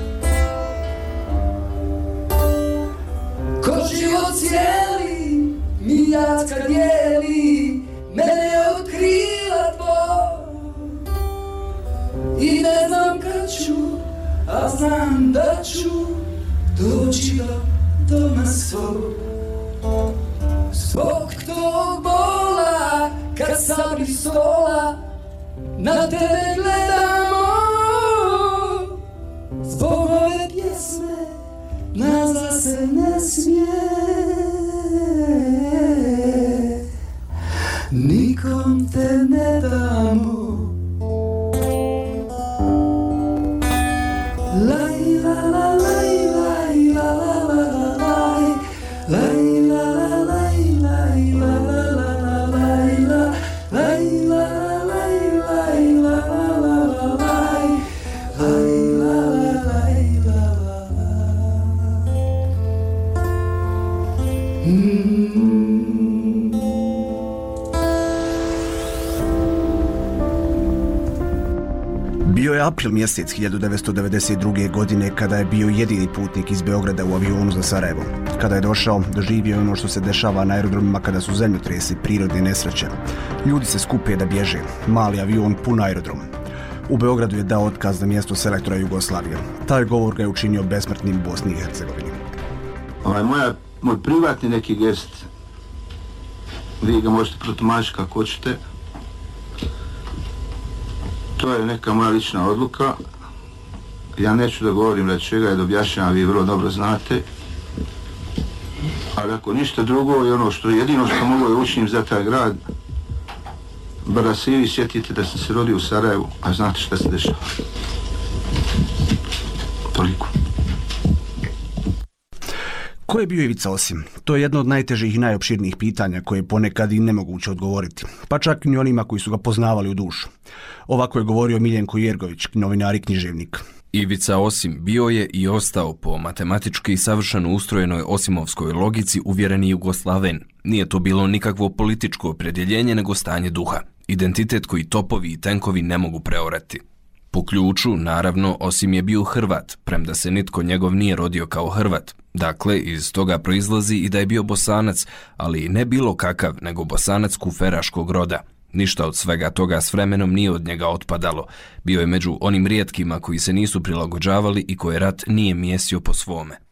Ko život cijeli, miljacka dijeli, mene od krila tvoj. I ne znam kad ću, a znam da ću doći do doma svog. Zbog tog bola, kad sam pri stola, na tebe gledamo. Zbog ove pjesme, nazad se ne smije, nikom te ne damo. Laj, la, la, laj, laj, la, la, la, laj, laj, la, la, laj, laj, la, la, la, laj, la, laj, la, laj, laj, la, la, la, laj, laj, la, laj, la. Bio je april mjesec 1992. godine kada je bio jedini putnik iz Beograda u avionu za Sarajevo. Kada je došao, doživio ono što se dešava na aerodromima kada su zemljotresi, prirodne nesreće. Ljudi se skupe da bježe, mali avion, pun aerodrom. U Beogradu je dao otkaz za mjesto selektora Jugoslavije. Taj govor ga je učinio besmrtnim u Bosni i Hercegovini. Moj privatni neki gest, vi ga možete protumačiti kako hoćete. To je neka moja lična odluka. Ja neću da govorim radi čega je da objašnjavam, vi vrlo dobro znate. Ali ako ništa drugo, i ono što jedino što mogu da učinim za taj grad, bar da se i vi sjetite da sam se rodio u Sarajevu, a znate šta se dešava. Toliko. Ko je bio Ivica Osim? To je jedno od najtežih i najopširnijih pitanja koje je ponekad i nemoguće odgovoriti, pa čak i onima koji su ga poznavali u dušu. Ovako je govorio Miljenko Jergović, novinar i književnik. Ivica Osim bio je i ostao po matematički i savršeno ustrojenoj osimovskoj logici uvjereni Jugoslaven. Nije to bilo nikakvo političko opredjeljenje nego stanje duha, identitet koji topovi i tenkovi ne mogu preorati. Po ključu, naravno, Osim je bio Hrvat, premda se nitko njegov nije rodio kao Hrvat. Dakle, iz toga proizlazi i da je bio Bosanac, ali ne bilo kakav, nego Bosanac kuferaškog roda. Ništa od svega toga s vremenom nije od njega otpadalo. Bio je među onim rijetkima koji se nisu prilagođavali i koje rat nije mjesio po svome.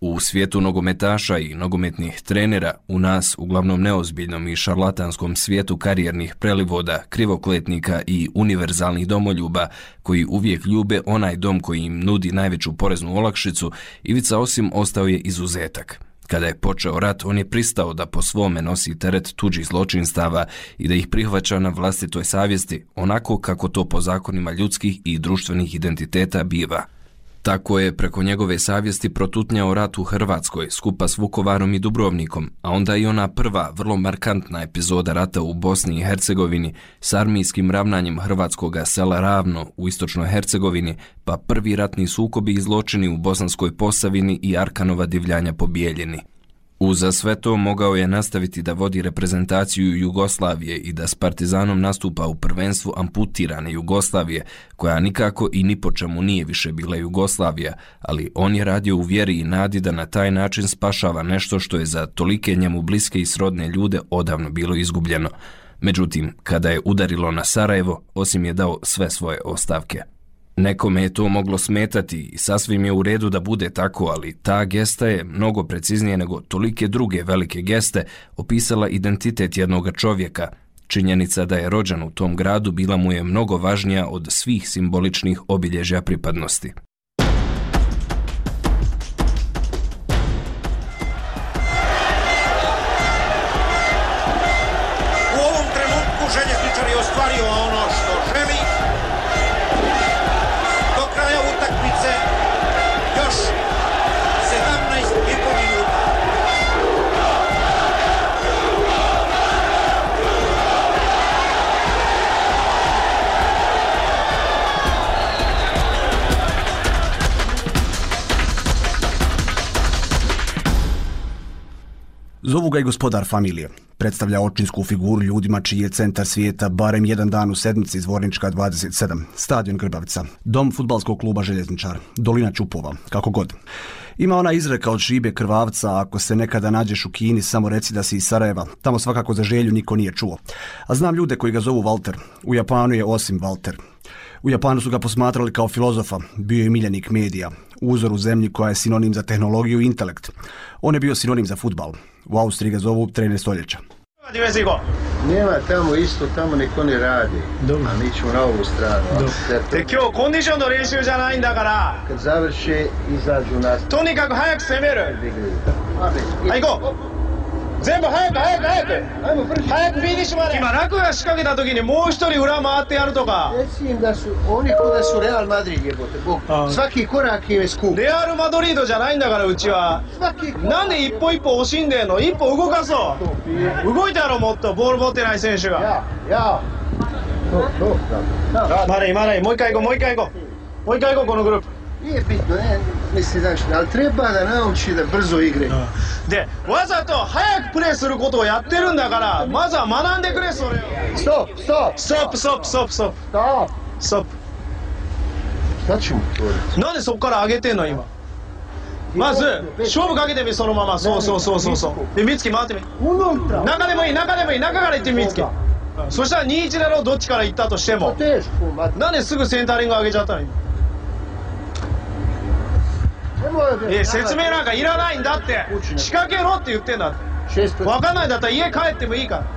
U svijetu nogometaša i nogometnih trenera, u nas, uglavnom neozbiljnom i šarlatanskom svijetu karijernih prelivoda, krivokletnika i univerzalnih domoljuba, koji uvijek ljube onaj dom koji im nudi najveću poreznu olakšicu, Ivica Osim ostao je izuzetak. Kada je počeo rat, on je pristao da po svome nosi teret tuđih zločinstava i da ih prihvaća na vlastitoj savjesti, onako kako to po zakonima ljudskih i društvenih identiteta biva. Tako je preko njegove savjesti protutnjao rat u Hrvatskoj skupa s Vukovarom i Dubrovnikom, a onda i ona prva, vrlo markantna epizoda rata u Bosni i Hercegovini s armijskim ravnanjem hrvatskoga sela Ravno u istočnoj Hercegovini, pa prvi ratni sukobi i zločini u Bosanskoj Posavini i Arkanova divljanja po Bijeljini. Uza sve to mogao je nastaviti da vodi reprezentaciju Jugoslavije i da s Partizanom nastupa u prvenstvu amputirane Jugoslavije, koja nikako i ni po čemu nije više bila Jugoslavija, ali on je radio u vjeri i nadi da na taj način spašava nešto što je za tolike njemu bliske i srodne ljude odavno bilo izgubljeno. Međutim, kada je udarilo na Sarajevo, Osim je dao sve svoje ostavke. Nekome je to moglo smetati i sasvim je u redu da bude tako, ali ta gesta je mnogo preciznije nego tolike druge velike geste opisala identitet jednog čovjeka. Činjenica da je rođen u tom gradu bila mu je mnogo važnija od svih simboličnih obilježja pripadnosti. U ovom trenutku Željezničar je ostvario ono što želi. Do kraja utakmice još 17,5 minuta. Zovu ga i gospodar familije. Predstavlja očinsku figuru ljudima čiji je centar svijeta barem jedan dan u sedmici Zvornička 27, stadion Grbavica, dom fudbalskog kluba Željezničar, dolina Ćupova, kako god. Ima ona izreka od šibe krvavca, ako se nekada nađeš u Kini, samo reci da si iz Sarajeva. Tamo svakako za Želju niko nije čuo. A znam ljude koji ga zovu Walter. U Japanu je Osim Walter. U Japanu su ga posmatrali kao filozofa, bio je miljenik medija, uzor u zemlji koja je sinonim za tehnologiju i intelekt. On je bio sinonim za fudbal. U Austriji ga zovu trener stoljeća. Nema tamo isto, tamo niko ne radi. A mi ćemo na ovu stranu. Kad završe, izađu nas. Tonikaku hajak semeru. Ajgo! 全部早く早くフィニッシュまで今ラクが仕掛けた時にもう一人裏回ってやるとかRecim da su oni ko da su Real Madrid jebote svaki korak im je skup レアルマドリードじゃないんだからうちはなんで一歩一歩惜しんでんの一歩動かそう動いたろもっとボール持ってない選手がまだいもう一回行こうこのグループNije bitno, ne, mislim, znači, ali treba da nauči da brzo igre. で、わざと早くプレーすることをやってるんだから、まずは学んでくれ、それを。ストップ。Šta ćemo to? なんでそこから上げてんの、今。まず、勝負かけてみ、そのまま。そう。で、美月回ってみ。中でもいい、中から行ってみ、美月。そしたら2-1だろ、どっちから行ったとしても。なんですぐセンタリング上げちゃったの、今。説明なんかいらないんだって仕掛けろって言ってんだって分かんないんだったら家帰ってもいいから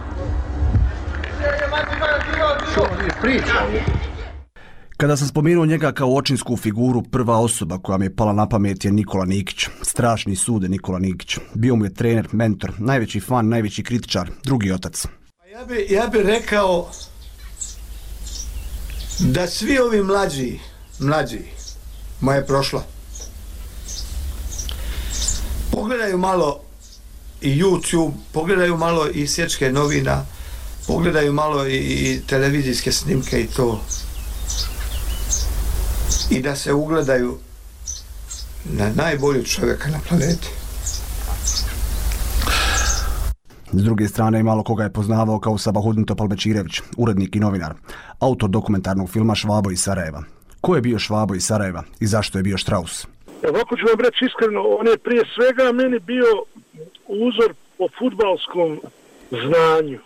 Kada sam spomenuo njega kao očinsku figuru, prva osoba koja mi je pala na pamet je Nikola Nikić. Strašni sude Nikola Nikić. Bio mu je trener, mentor, najveći fan, najveći kritičar, drugi otac. Ja bi rekao da svi ovi mlađi, moje prošlo, pogledaju malo i YouTube, pogledaju malo i sječke novina, pogledaju malo i televizijske snimke i to. I da se ugledaju na najboljeg čovjeka na planeti. S druge strane, malo koga je poznavao kao Sabahudin Topalbečirević, urednik i novinar, autor dokumentarnog filma Švabo iz Sarajeva. Ko je bio Švabo iz Sarajeva i zašto je bio Strauss? Ovako ću vam reći iskreno, on je prije svega meni bio uzor po fudbalskom znanju.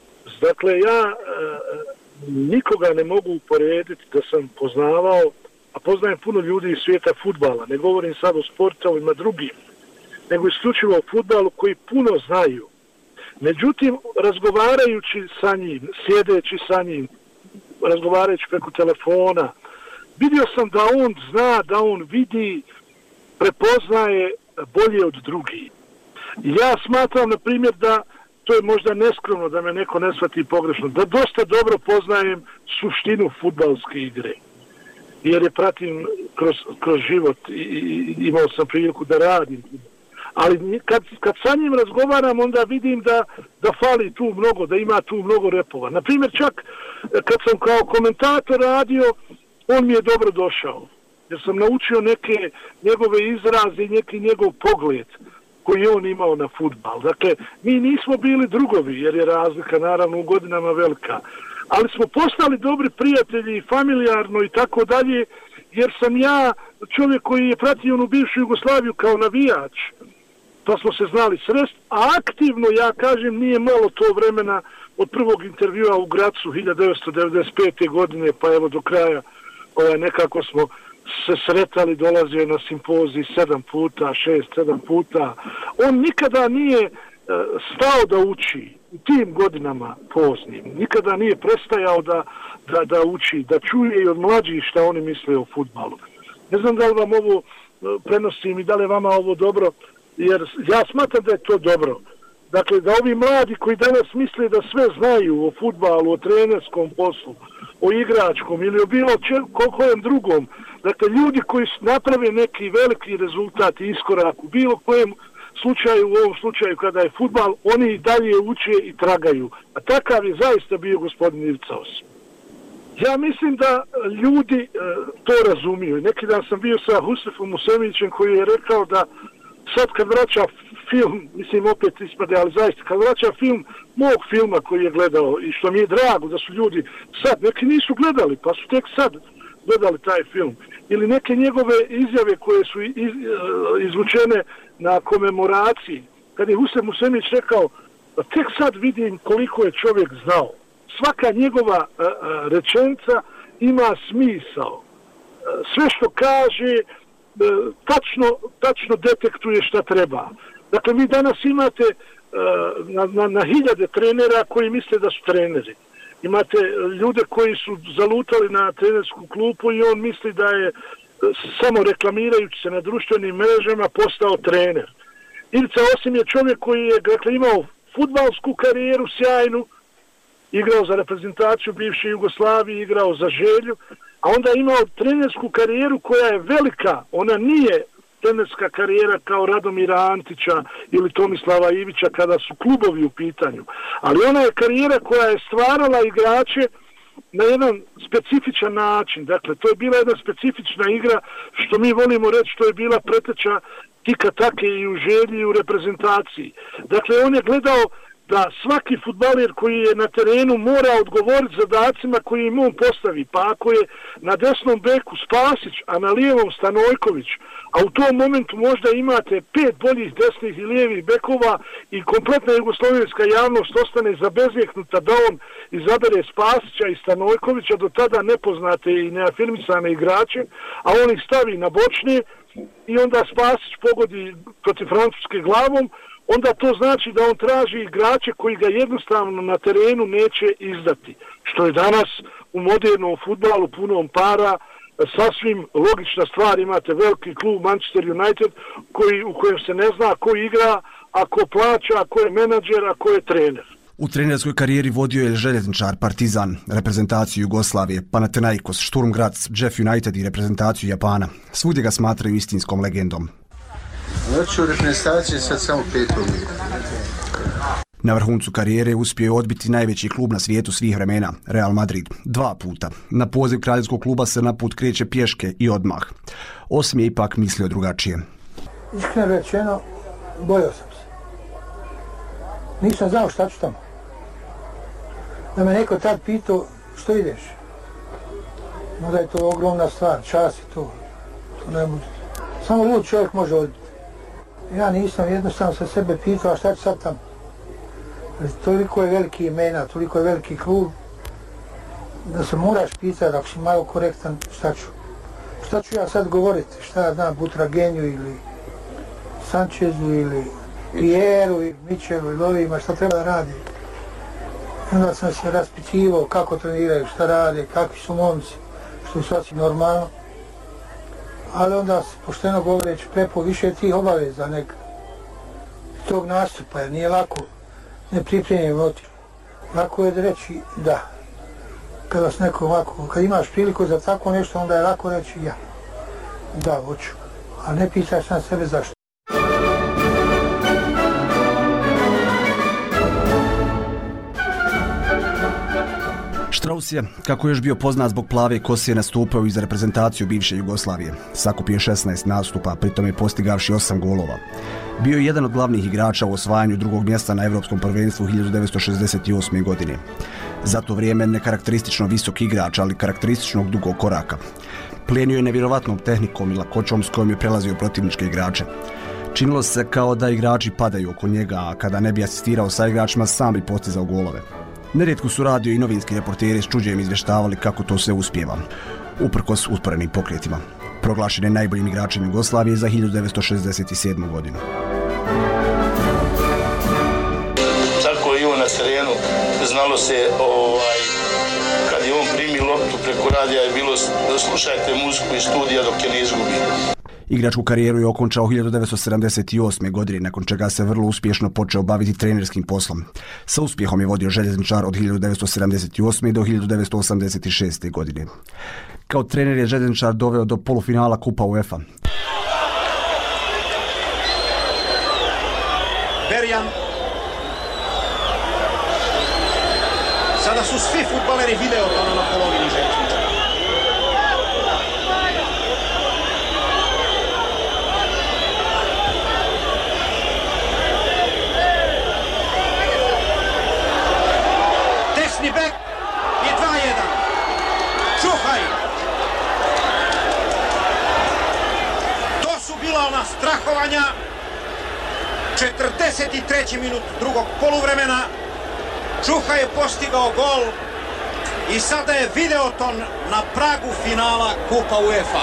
Dakle, ja nikoga ne mogu uporediti da sam poznavao, a poznajem puno ljudi iz svijeta fudbala, ne govorim sad o sportovima drugim, nego isključivo o fudbalu koji puno znaju. Međutim, razgovarajući sa njim, sjedeći sa njim, razgovarajući preko telefona, vidio sam da on zna, da on vidi, prepoznaje bolje od drugih. Ja smatram, na primjer, da to je možda neskromno, da me neko ne shvati pogrešno, da dosta dobro poznajem suštinu fudbalske igre. Jer je pratim kroz život i imao sam priliku da radim. Ali kad sa njim razgovaram, onda vidim da fali tu mnogo, da ima tu mnogo repova. Na primjer, čak kad sam kao komentator radio, on mi je dobro došao. Jer sam naučio neke njegove izraze i neki njegov pogled koji je on imao na fudbal. Dakle, mi nismo bili drugovi, jer je razlika naravno u godinama velika. Ali smo postali dobri prijatelji i familijarno i tako dalje, jer sam ja čovjek koji je pratio onu bivšu Jugoslaviju kao navijač. Pa smo se znali srest, a aktivno, ja kažem, nije malo to vremena od prvog intervjua u Gracu 1995. godine, pa evo do kraja nekako smo se sretali, dolazio je na simpozij 7 puta, 6-7 puta. On nikada nije stao da uči u tim godinama poznim. Nikada nije prestajao da uči, da čuje i od mlađih šta oni misle o fudbalu. Ne znam da li vam ovo prenosim i da li je vama ovo dobro, jer ja smatram da je to dobro. Dakle, da ovi mladi koji danas misle da sve znaju o fudbalu, o trenerskom poslu, o igračkom ili o bilo kojem drugom, dakle, ljudi koji naprave neki veliki rezultat i iskorak u bilo kojem slučaju, u ovom slučaju kada je fudbal, oni i dalje uče i tragaju. A takav je zaista bio gospodin Ivica Osip. Ja mislim da ljudi to razumiju. Neki dan sam bio sa Husefom Musemićem koji je rekao da sad kad vraća film, mislim opet ispade, ali zaista, kad vraća film mog filma koji je gledao i što mi je drago da su ljudi sad, neki nisu gledali, pa su tek sad gledali taj film. Ili neke njegove izjave koje su izvučene na komemoraciji, kad je Husef Musemić rekao, tek sad vidim koliko je čovjek znao. Svaka njegova rečenica ima smisao. Sve što kaže tačno detektuje šta treba. Dakle, vi danas imate na hiljade trenera koji misle da su treneri. Imate ljude koji su zalutali na trenersku klupu i on misli da je samo reklamirajući se na društvenim mrežama postao trener. Ivica Osip je čovjek koji je imao fudbalsku karijeru sjajnu, igrao za reprezentaciju bivše Jugoslavije, igrao za Želju, a onda je imao trenersku karijeru koja je velika. Ona nije trenerska karijera kao Radomira Antića ili Tomislava Ivića kada su klubovi u pitanju. Ali ona je karijera koja je stvarala igrače na jedan specifičan način. Dakle, to je bila jedna specifična igra, što mi volimo reći, to je bila preteča tika take i u Želji i u reprezentaciji. Dakle, on je gledao da svaki fudbaler koji je na terenu mora odgovoriti zadacima koji im on postavi. Pa ako je na desnom beku Spasić, a na lijevom Stanojković, a u tom momentu možda imate 5 boljih desnih i lijevih bekova i kompletna jugoslovenska javnost ostane zabezjeknuta da on izabere Spasića i Stanojkovića, do tada nepoznate i neafirmisane igrače, a on ih stavi na bočne i onda Spasić pogodi protiv Francuske glavom, onda to znači da on traži igrače koji ga jednostavno na terenu neće izdati. Što je danas u modernom fudbalu punom para sasvim logična stvar. Imate veliki klub Manchester United u kojem se ne zna ko igra, a ko plaća, a ko je menadžer, a ko je trener. U trenerskoj karijeri vodio je željezničar, Partizan, reprezentaciju Jugoslavije, Panathinaikos, Sturm Graz, Jeff United i reprezentaciju Japana. Svugdje ga smatraju istinskom legendom. Znači u reprezentaciji sad samo 5 liga. Na vrhuncu karijere uspio je odbiti najveći klub na svijetu svih vremena, Real Madrid, 2 puta. Na poziv kraljevskog kluba se na put kreće pješke i odmah. Osip je ipak mislio drugačije. Iskreno rečeno, bojao sam se. Nisam znao šta ću tamo. Da me neko tad pitao što ideš. Možda je to ogromna stvar, čas je to. To ne bude. Samo lud čovjek može odbiti. Ja nisam, jednostavno sa sebe pitao, a šta ću sad tamo? Toliko je veliki imena, toliko je veliki klub, da se moraš pitati, ako si malo korektan, šta Šta ću ja sad govoriti, šta ja znam, Butragenju ili Sančezu ili Pijeru ili Mičelu ili ovima, šta treba da radi. Onda sam se raspitivao kako treniraju, šta rade, kakvi su momci, što je sasvim normalno. Ali onda se pošteno govoreći prepo više tih obaveza neka tog nastupa, jer nije lako nepripremljen otići. Lako je da reći da. Kad vas neko ovako, kad imaš priliku za tako nešto, onda je lako reći ja. Da, hoću. Ali ne pitaj sam sebe zašto. Strauss je, kako je još bio poznat zbog plave kose, nastupao i za reprezentaciju bivše Jugoslavije. Sakupio 16 nastupa, pritom je postigavši 8 golova. Bio je jedan od glavnih igrača u osvajanju drugog mjesta na Evropskom prvenstvu 1968. godine. Za to vrijeme nekarakteristično visok igrač, ali karakterističnog dugog koraka. Plijenio je nevjerovatnom tehnikom i lakoćom s kojom je prelazio protivničke igrače. Činilo se kao da igrači padaju oko njega, a kada ne bi asistirao sa igračima, sam bi postizao golove. Nerijetko su radio i novinski reporteri s čuđenjem izvještavali kako to sve uspijeva, uprkos usporenim pokretima. Proglašen je najboljim igračem Jugoslavije za 1967. godinu. Tako je i on na terenu, znalo se kad je on primi loptu preko radija je bilo slušajte muziku iz studija dok je ne izgubi. Igračku karijeru je okončao 1978. godine, nakon čega se vrlo uspješno počeo baviti trenerskim poslom. Sa uspjehom je vodio Željezničar od 1978. do 1986. godine. Kao trener je Željezničar doveo do polufinala Kupa UEFA. Berjan. Sada su svi fudbaleri video na polovini Željezničara. Desni bek i 2-1. Čuhaj. To su bila ona strahovanja. 43. minut drugog poluvremena. Čuha je postigao gol i sada je Videoton na pragu finala Kupa UEFA.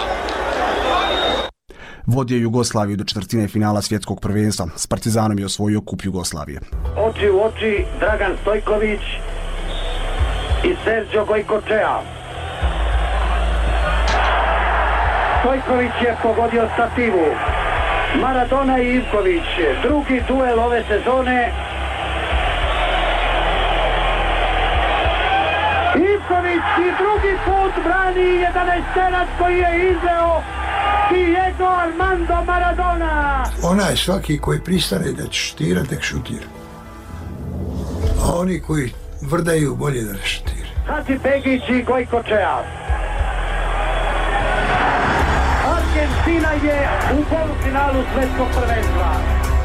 Vodio Jugoslaviju do četvrtine finala svjetskog prvenstva. S Partizanom je osvojio Kup Jugoslavije. Oči u oči Dragan Stojković i Sergio Gojkočea. Stojković je pogodio stativu. Maradona i Ivković, drugi duel ove sezone. Ivković i drugi put brani 11-terac koji je izveo Diego Armando Maradona. Onaj svaki koji pristane da će šutirati, tek šutira. A oni koji vrdaju, bolje da ne šutira. Hadži Begić i Gojkočea. Argentina je u polufinalu svjetskog prvenstva.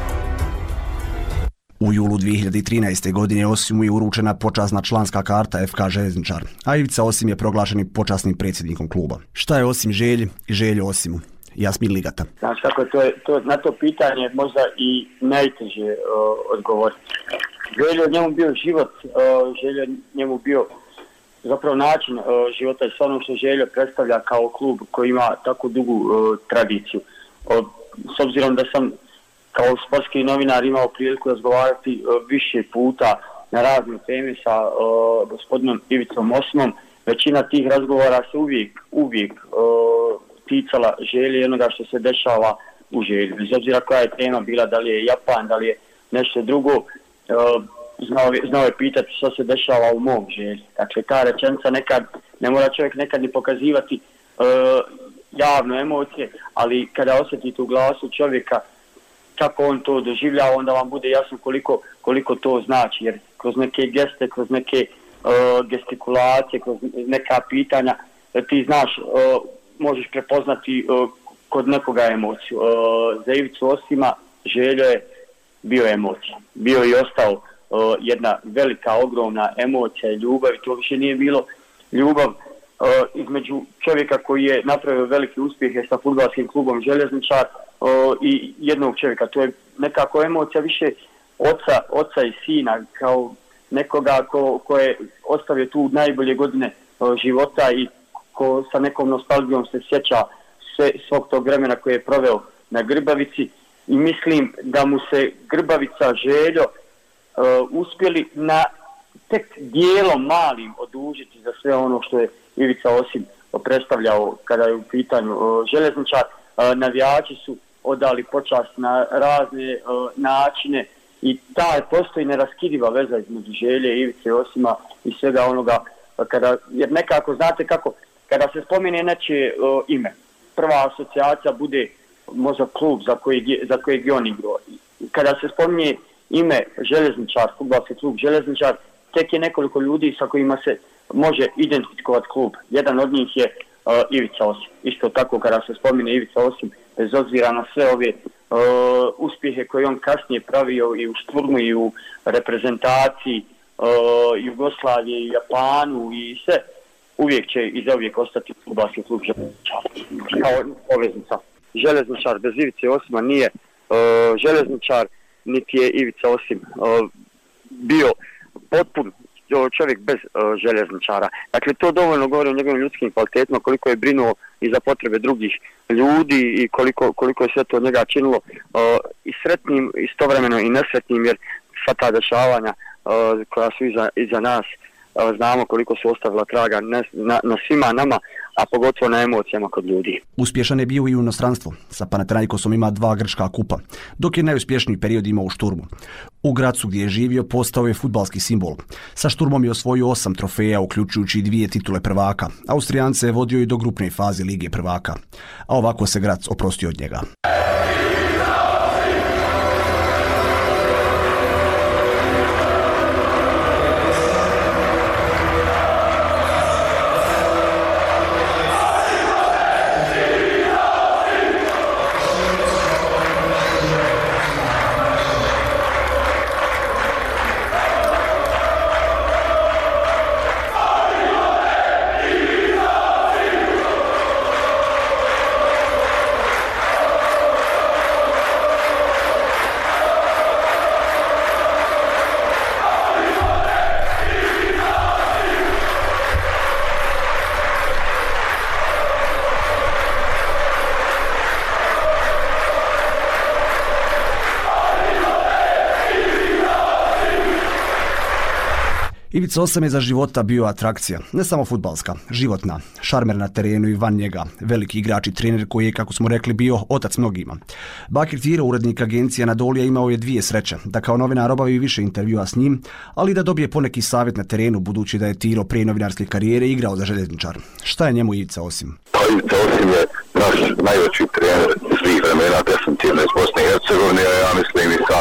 U julu 2013. godine Osimu je uručena počasna članska karta FK Željezničar, a Ivica Osim je proglašen počasnim predsjednikom kluba. Šta je Osim Želji i Željo Osimu? Jasmin Ligata. Znači kako to na to pitanje možda i najteže odgovoriti. Željo njemu bio život, Željo njemu bio zapravo način života i sve ono što Željo predstavlja kao klub koji ima tako dugu tradiciju. S obzirom da sam kao sportski novinar imao priliku razgovarati više puta na razne teme sa gospodinom Ivicom Osimom, većina tih razgovora se uvijek ticala Želje i onoga što se dešava u Želji. Bez obzira koja je tema bila, da li je Japan, da li je nešto drugo, znao je pitati što se dešava u mom Želji. Dakle, ta rečenica nekad, ne mora čovjek nekad ni pokazivati javno emocije, ali kada osjetite u glasu čovjeka kako on to doživljava, onda vam bude jasno koliko to znači, jer kroz neke geste, kroz neke gestikulacije, kroz neka pitanja, ti znaš, možeš prepoznati kod nekoga emociju. Za Ivicu Osima Željo je bio emocija. Bio i ostao jedna velika, ogromna emocija i ljubav, i to više nije bilo ljubav između čovjeka koji je napravio velike uspjehe sa fudbalskim klubom Željezničar i jednog čovjeka. To je nekako emocija više oca i sina, kao nekoga ko je ostavio tu najbolje godine života i ko sa nekom nostalgijom se sjeća svog tog vremena koje je proveo na Grbavici i mislim da mu se Grbavica, Željo uspjeli na tek dijelom malim odužiti za sve ono što je Ivica Osim predstavljao kada je u pitanju Željezničar. Navijači su odali počast na razne načine i postoji neraskidiva veza između Želje i Ivice Osima i svega onoga, jer nekako znate kako, kada se spomene nečije ime, prva asocijacija bude možda klub za kojeg je on igrao. Kada se spominje ime Željezničar, fudbalski klub Željezničar, tek je nekoliko ljudi sa kojima se može identifikovati klub. Jedan od njih je Ivica Osim. Isto tako kada se spomine Ivica Osim, bez obzira na sve ove uspjehe koje on kasnije pravio i u Šturmu i u reprezentaciji Jugoslavije i Japanu i sve, uvijek će i zauvijek ostati fudbalski klub Željezničar. Kao poveznica. Željezničar bez Ivice Osima nije Željezničar, niti je Ivica Osim bio potpun čovjek bez Željezničara. Dakle, to dovoljno govori o njegovim ljudskim kvalitetima, koliko je brinuo i za potrebe drugih ljudi i koliko je sve to od njega činilo i sretnim, istovremeno i nesretnim, jer sva ta dešavanja koja su iza nas, znamo koliko su ostavila traga na svima nama, a pogotovo na emocijama kod ljudi. Uspješan je bio i u inostranstvu. Sa Panathinaikosom ima 2 grčka kupa, dok je najuspješniji period imao u Šturmu. U Gracu gdje je živio postao je fudbalski simbol. Sa Šturmom je osvojio 8 trofeja, uključujući i 2 titule prvaka. Austrijance je vodio i do grupne faze Lige prvaka. A ovako se Grac oprostio od njega. Ivica Osam je za života bio atrakcija, ne samo fudbalska, životna, šarmer na terenu i van njega, veliki igrač i trener koji je, kako smo rekli, bio otac mnogima. Bakir Tiro, urednik agencije Anadolija, imao je 2 sreće, da kao novinar obavi više intervjua s njim, ali da dobije poneki savjet na terenu, budući da je Tiro prije novinarske karijere igrao za Željezničar. Šta je njemu Ivica Osim? Ivica Osim je naš najveći trener svih vremena, definitivno iz Bosne i Hercegovine, a ja mislim i sa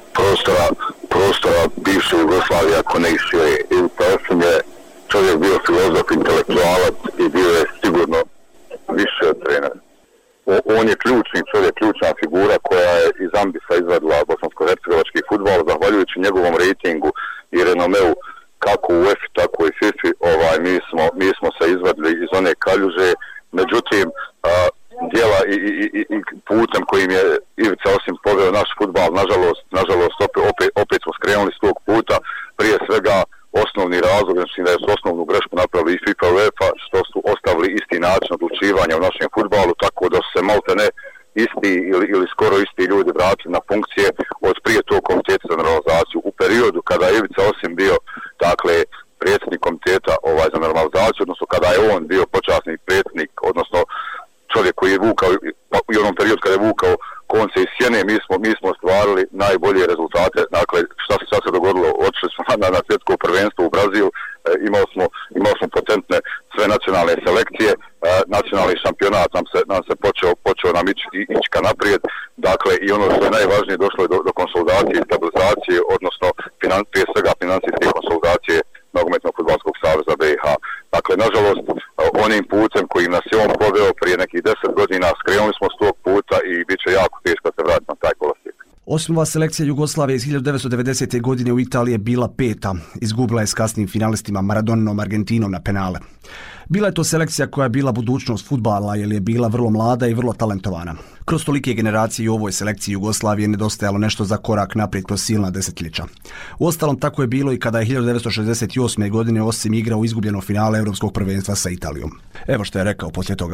prostora bivše Jugoslavije, ako ne išire. Ivica Osim je čovjek bio filozof, intelektualac i bio je sigurno više od trenera. On je ključni čovjek, ključna figura koja je iz Ambisa izvadila bosansko-hercegovački fudbal, zahvaljujući njegovom rejtingu i renomeu kako u UEFA, tako i FIFA, mi smo se izvadili iz one kaljuže. Međutim, djela i putem kojim je Ivica Osim poveo naš fudbal, nažalost opet smo skrenuli s tog puta. Prije svega osnovni razlog, znači da je osnovnu grešku napravili i FIFA i UEFA, što su ostavili isti način odlučivanja u našem fudbalu, tako da su se maltene isti ili skoro isti ljudi vratili na funkcije od prije tog komiteta za normalizaciju. U periodu kada je Ivica Osim bio, dakle, predsjednik komiteta za normalizaciju, odnosno kada je on bio počasni predsjednik, odnosno čovjek koji je vukao, u onom periodu kada je vukao konce iz sjene, mi smo ostvarili najbolje rezultate. Dakle, šta se dogodilo? Otišli smo na svjetsko prvenstvo u Brazil, imali smo potentne sve nacionalne selekcije, nacionalni šampionat nam se počeo nam ići ka naprijed. Dakle, i ono što je najvažnije, došlo je do konsolidacije i stabilizacije, odnosno prije svega financijske konsolidacije Nogometnog fudbalskog saveza BiH. Dakle, nažalost, onim putem kojim nas je on poveo prije nekih 10 godina, skrenuli smo s tog puta i bit će jako teško se vratiti na taj kolosijek. Osmova selekcija Jugoslavije iz 1990. godine u Italiji je bila 5. Izgubila je s kasnim finalistima Maradonom Argentinom na penale. Bila je to selekcija koja je bila budućnost fudbala jer je bila vrlo mlada i vrlo talentovana. Kroz tolike generacije i u ovoj selekciji Jugoslavije nedostajalo nešto za korak naprijed kroz silna desetljeća. Uostalom, tako je bilo i kada je 1968. godine Osim igrao izgubljeno finale Europskog prvenstva sa Italijom. Evo što je rekao poslije toga.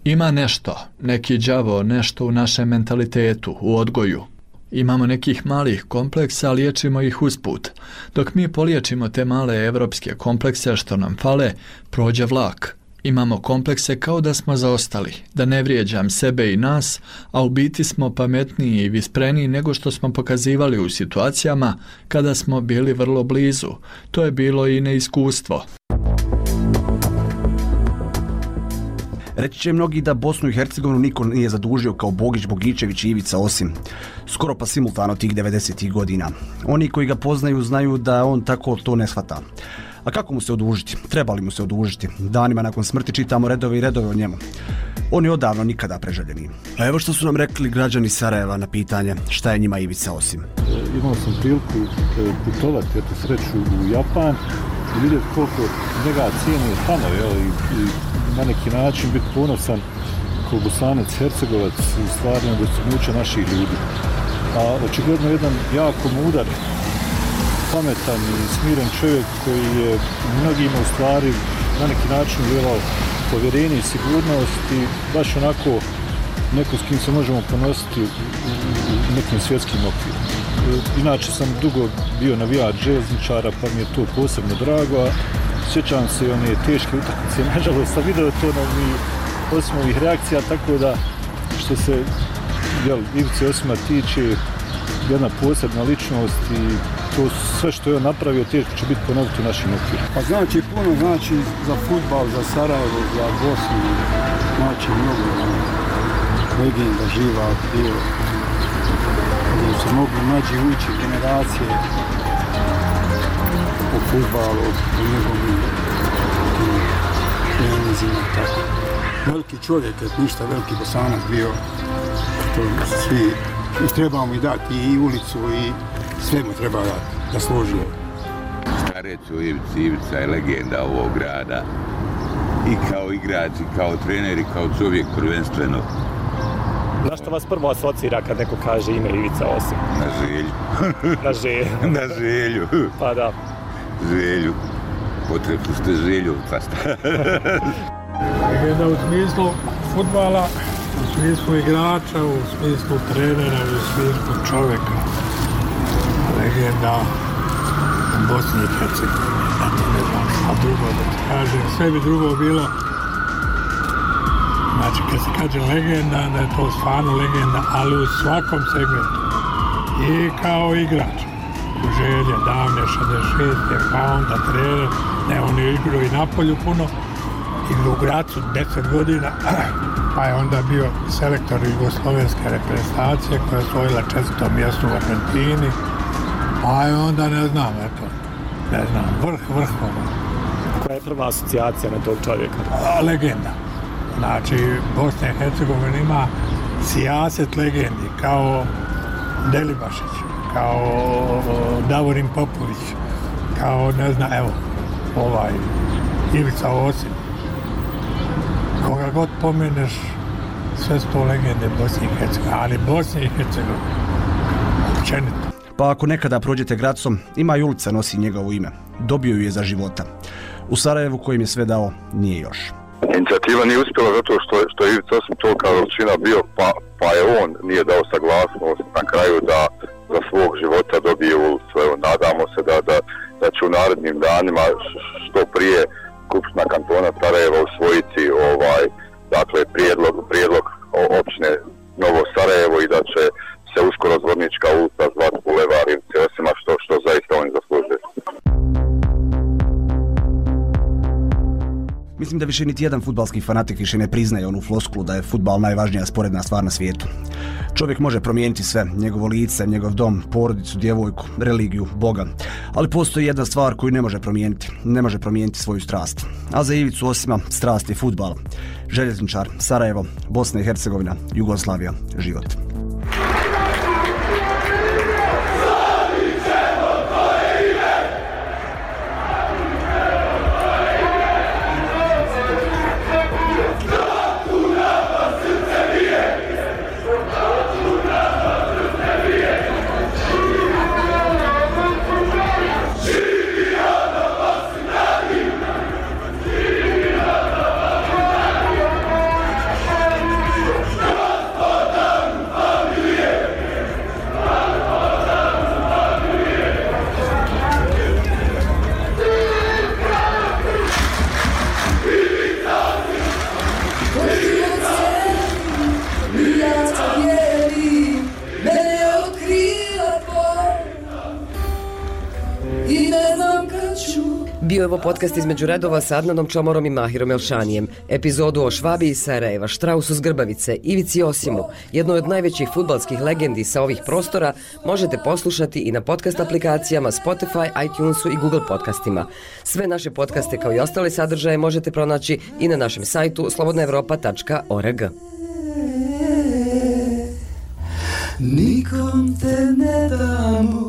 Ima nešto, neki đavo, nešto u našem mentalitetu, u odgoju. Imamo nekih malih kompleksa, liječimo ih usput. Dok mi poliječimo te male evropske komplekse što nam fale, prođe vlak. Imamo komplekse kao da smo zaostali, da ne vrijeđam sebe i nas, a u biti smo pametniji i vispreniji nego što smo pokazivali u situacijama kada smo bili vrlo blizu. To je bilo i neiskustvo. Reći će mnogi da Bosnu i Hercegovinu niko nije zadužio kao Bogić, Bogičević i Ivica Osim. Skoro pa simultano tih 90. godina. Oni koji ga poznaju znaju da on tako to ne shvata. A kako mu se odužiti? Trebali mu se odužiti. Danima nakon smrti čitamo redove i redove o njemu. On je odavno nikada preželjeni. A evo što su nam rekli građani Sarajeva na pitanje šta je njima Ivica Osim. Imao sam priliku putovati, eto sreću u Japan i vidjeti koliko njega cijene tamo, i na neki način biti ponosan kao Bosanac, Hercegovac u stvarno dostignuća naših ljudi. A očigledno jedan jako mudar, pametan i smiren čovjek koji je mnogima u stvari na neki način ulijevao povjerenje i sigurnost i baš onako neko s kim se možemo ponositi u nekim svjetskim okvirima. Inače sam dugo bio navijač željezničara pa mi je to posebno drago, a sjećam se one teške utakmice, nažalost sam video to na osim ovih reakcija, tako da što se Ivice Osima tiče, jedna posebna ličnost i to sve što je on napravio teško će biti ponoviti u našim okvirima. Pa znači puno znači za fudbal, za Sarajevo, za Bosnu, znači mnogo legenda živa bio, gdje su mogli mlađi ući generacije o fudbalu, o njegovim trenizima i tako. Veliki čovjek, ništa veliki Bosanac bio, to svi i trebamo i dati i ulicu i sve mu treba dati, da služi. Starec u Ivica je legenda ovog grada i kao igrač, i kao trener, i kao čovjek prvenstveno. Na što vas prvo asocira kad neko kaže ime Ivica Osim? Na želju. Na želju. Na želju. Pa da. Želju. Potrebno ste želju, pa šta? Legenda u smislu fudbala, u smislu igrača, u smislu trenera, u smislu čovjeka. Legenda u Bosni i Hercegovini. Ne znam šta drugo da ti kažem. Sve bi drugo bilo. Znači kad se kaže legenda, da je to stvarno legenda, ali u svakom segmentu. I kao igrač. U Želje, davne 66. Pa onda trener. Ne, on je igrao i na polju puno. Igrao u Gracu 10 godina. Pa je onda bio selektor jugoslovenske reprezentacije koja je osvojila 4. mjesto u Argentini. Pa je onda, ne znam, vrh. Koja je prva asocijacija na tog čovjeka? Legenda. Znači, Bosna i Hercegovina ima sijaset legendi, kao Delibašić, kao Davorin Popović, kao, ne znam, evo, Ivica Osim. Koga god pomeneš, sve su to legende Bosne i Hercegovine, ali Bosne i Hercegovine, općenito. Pa ako nekada prođete Gracom, ima i ulica nosi njegovo ime. Dobio ju je za života. U Sarajevu kojim je sve dao, nije još. Inicijativa nije uspjela zato što je Ivica Osim tolika veličina bio, pa je on nije dao saglasnost na kraju da za svog života dobije ulicu. Evo, nadamo se da će u narednim danima što prije Skupština kantona Sarajeva usvojiti dakle, prijedlog općine Novo Sarajevo i da će se uskoro Zvornička ulica zvati Bulevar Ivice Osima, što zaista oni zaslužuju. Mislim da više niti jedan fudbalski fanatik više ne priznaje onu floskulu da je fudbal najvažnija sporedna stvar na svijetu. Čovjek može promijeniti sve, njegovo lice, njegov dom, porodicu, djevojku, religiju, Boga. Ali postoji jedna stvar koju ne može promijeniti. Ne može promijeniti svoju strast. A za Ivicu Osima strast je fudbal. Željezničar, Sarajevo, Bosna i Hercegovina, Jugoslavija, život. Bio je ovo podcast između redova sa Adnanom Čomorom i Mahirom Elšanijem. Epizodu o Švabi iz Sarajeva, Štrausu s Grbavice, Ivici Osimu, jednoj od najvećih fudbalskih legendi sa ovih prostora, možete poslušati i na podcast aplikacijama Spotify, iTunesu i Google podcastima. Sve naše podcaste kao i ostale sadržaje možete pronaći i na našem sajtu slobodnaevropa.org. Nikom te ne damo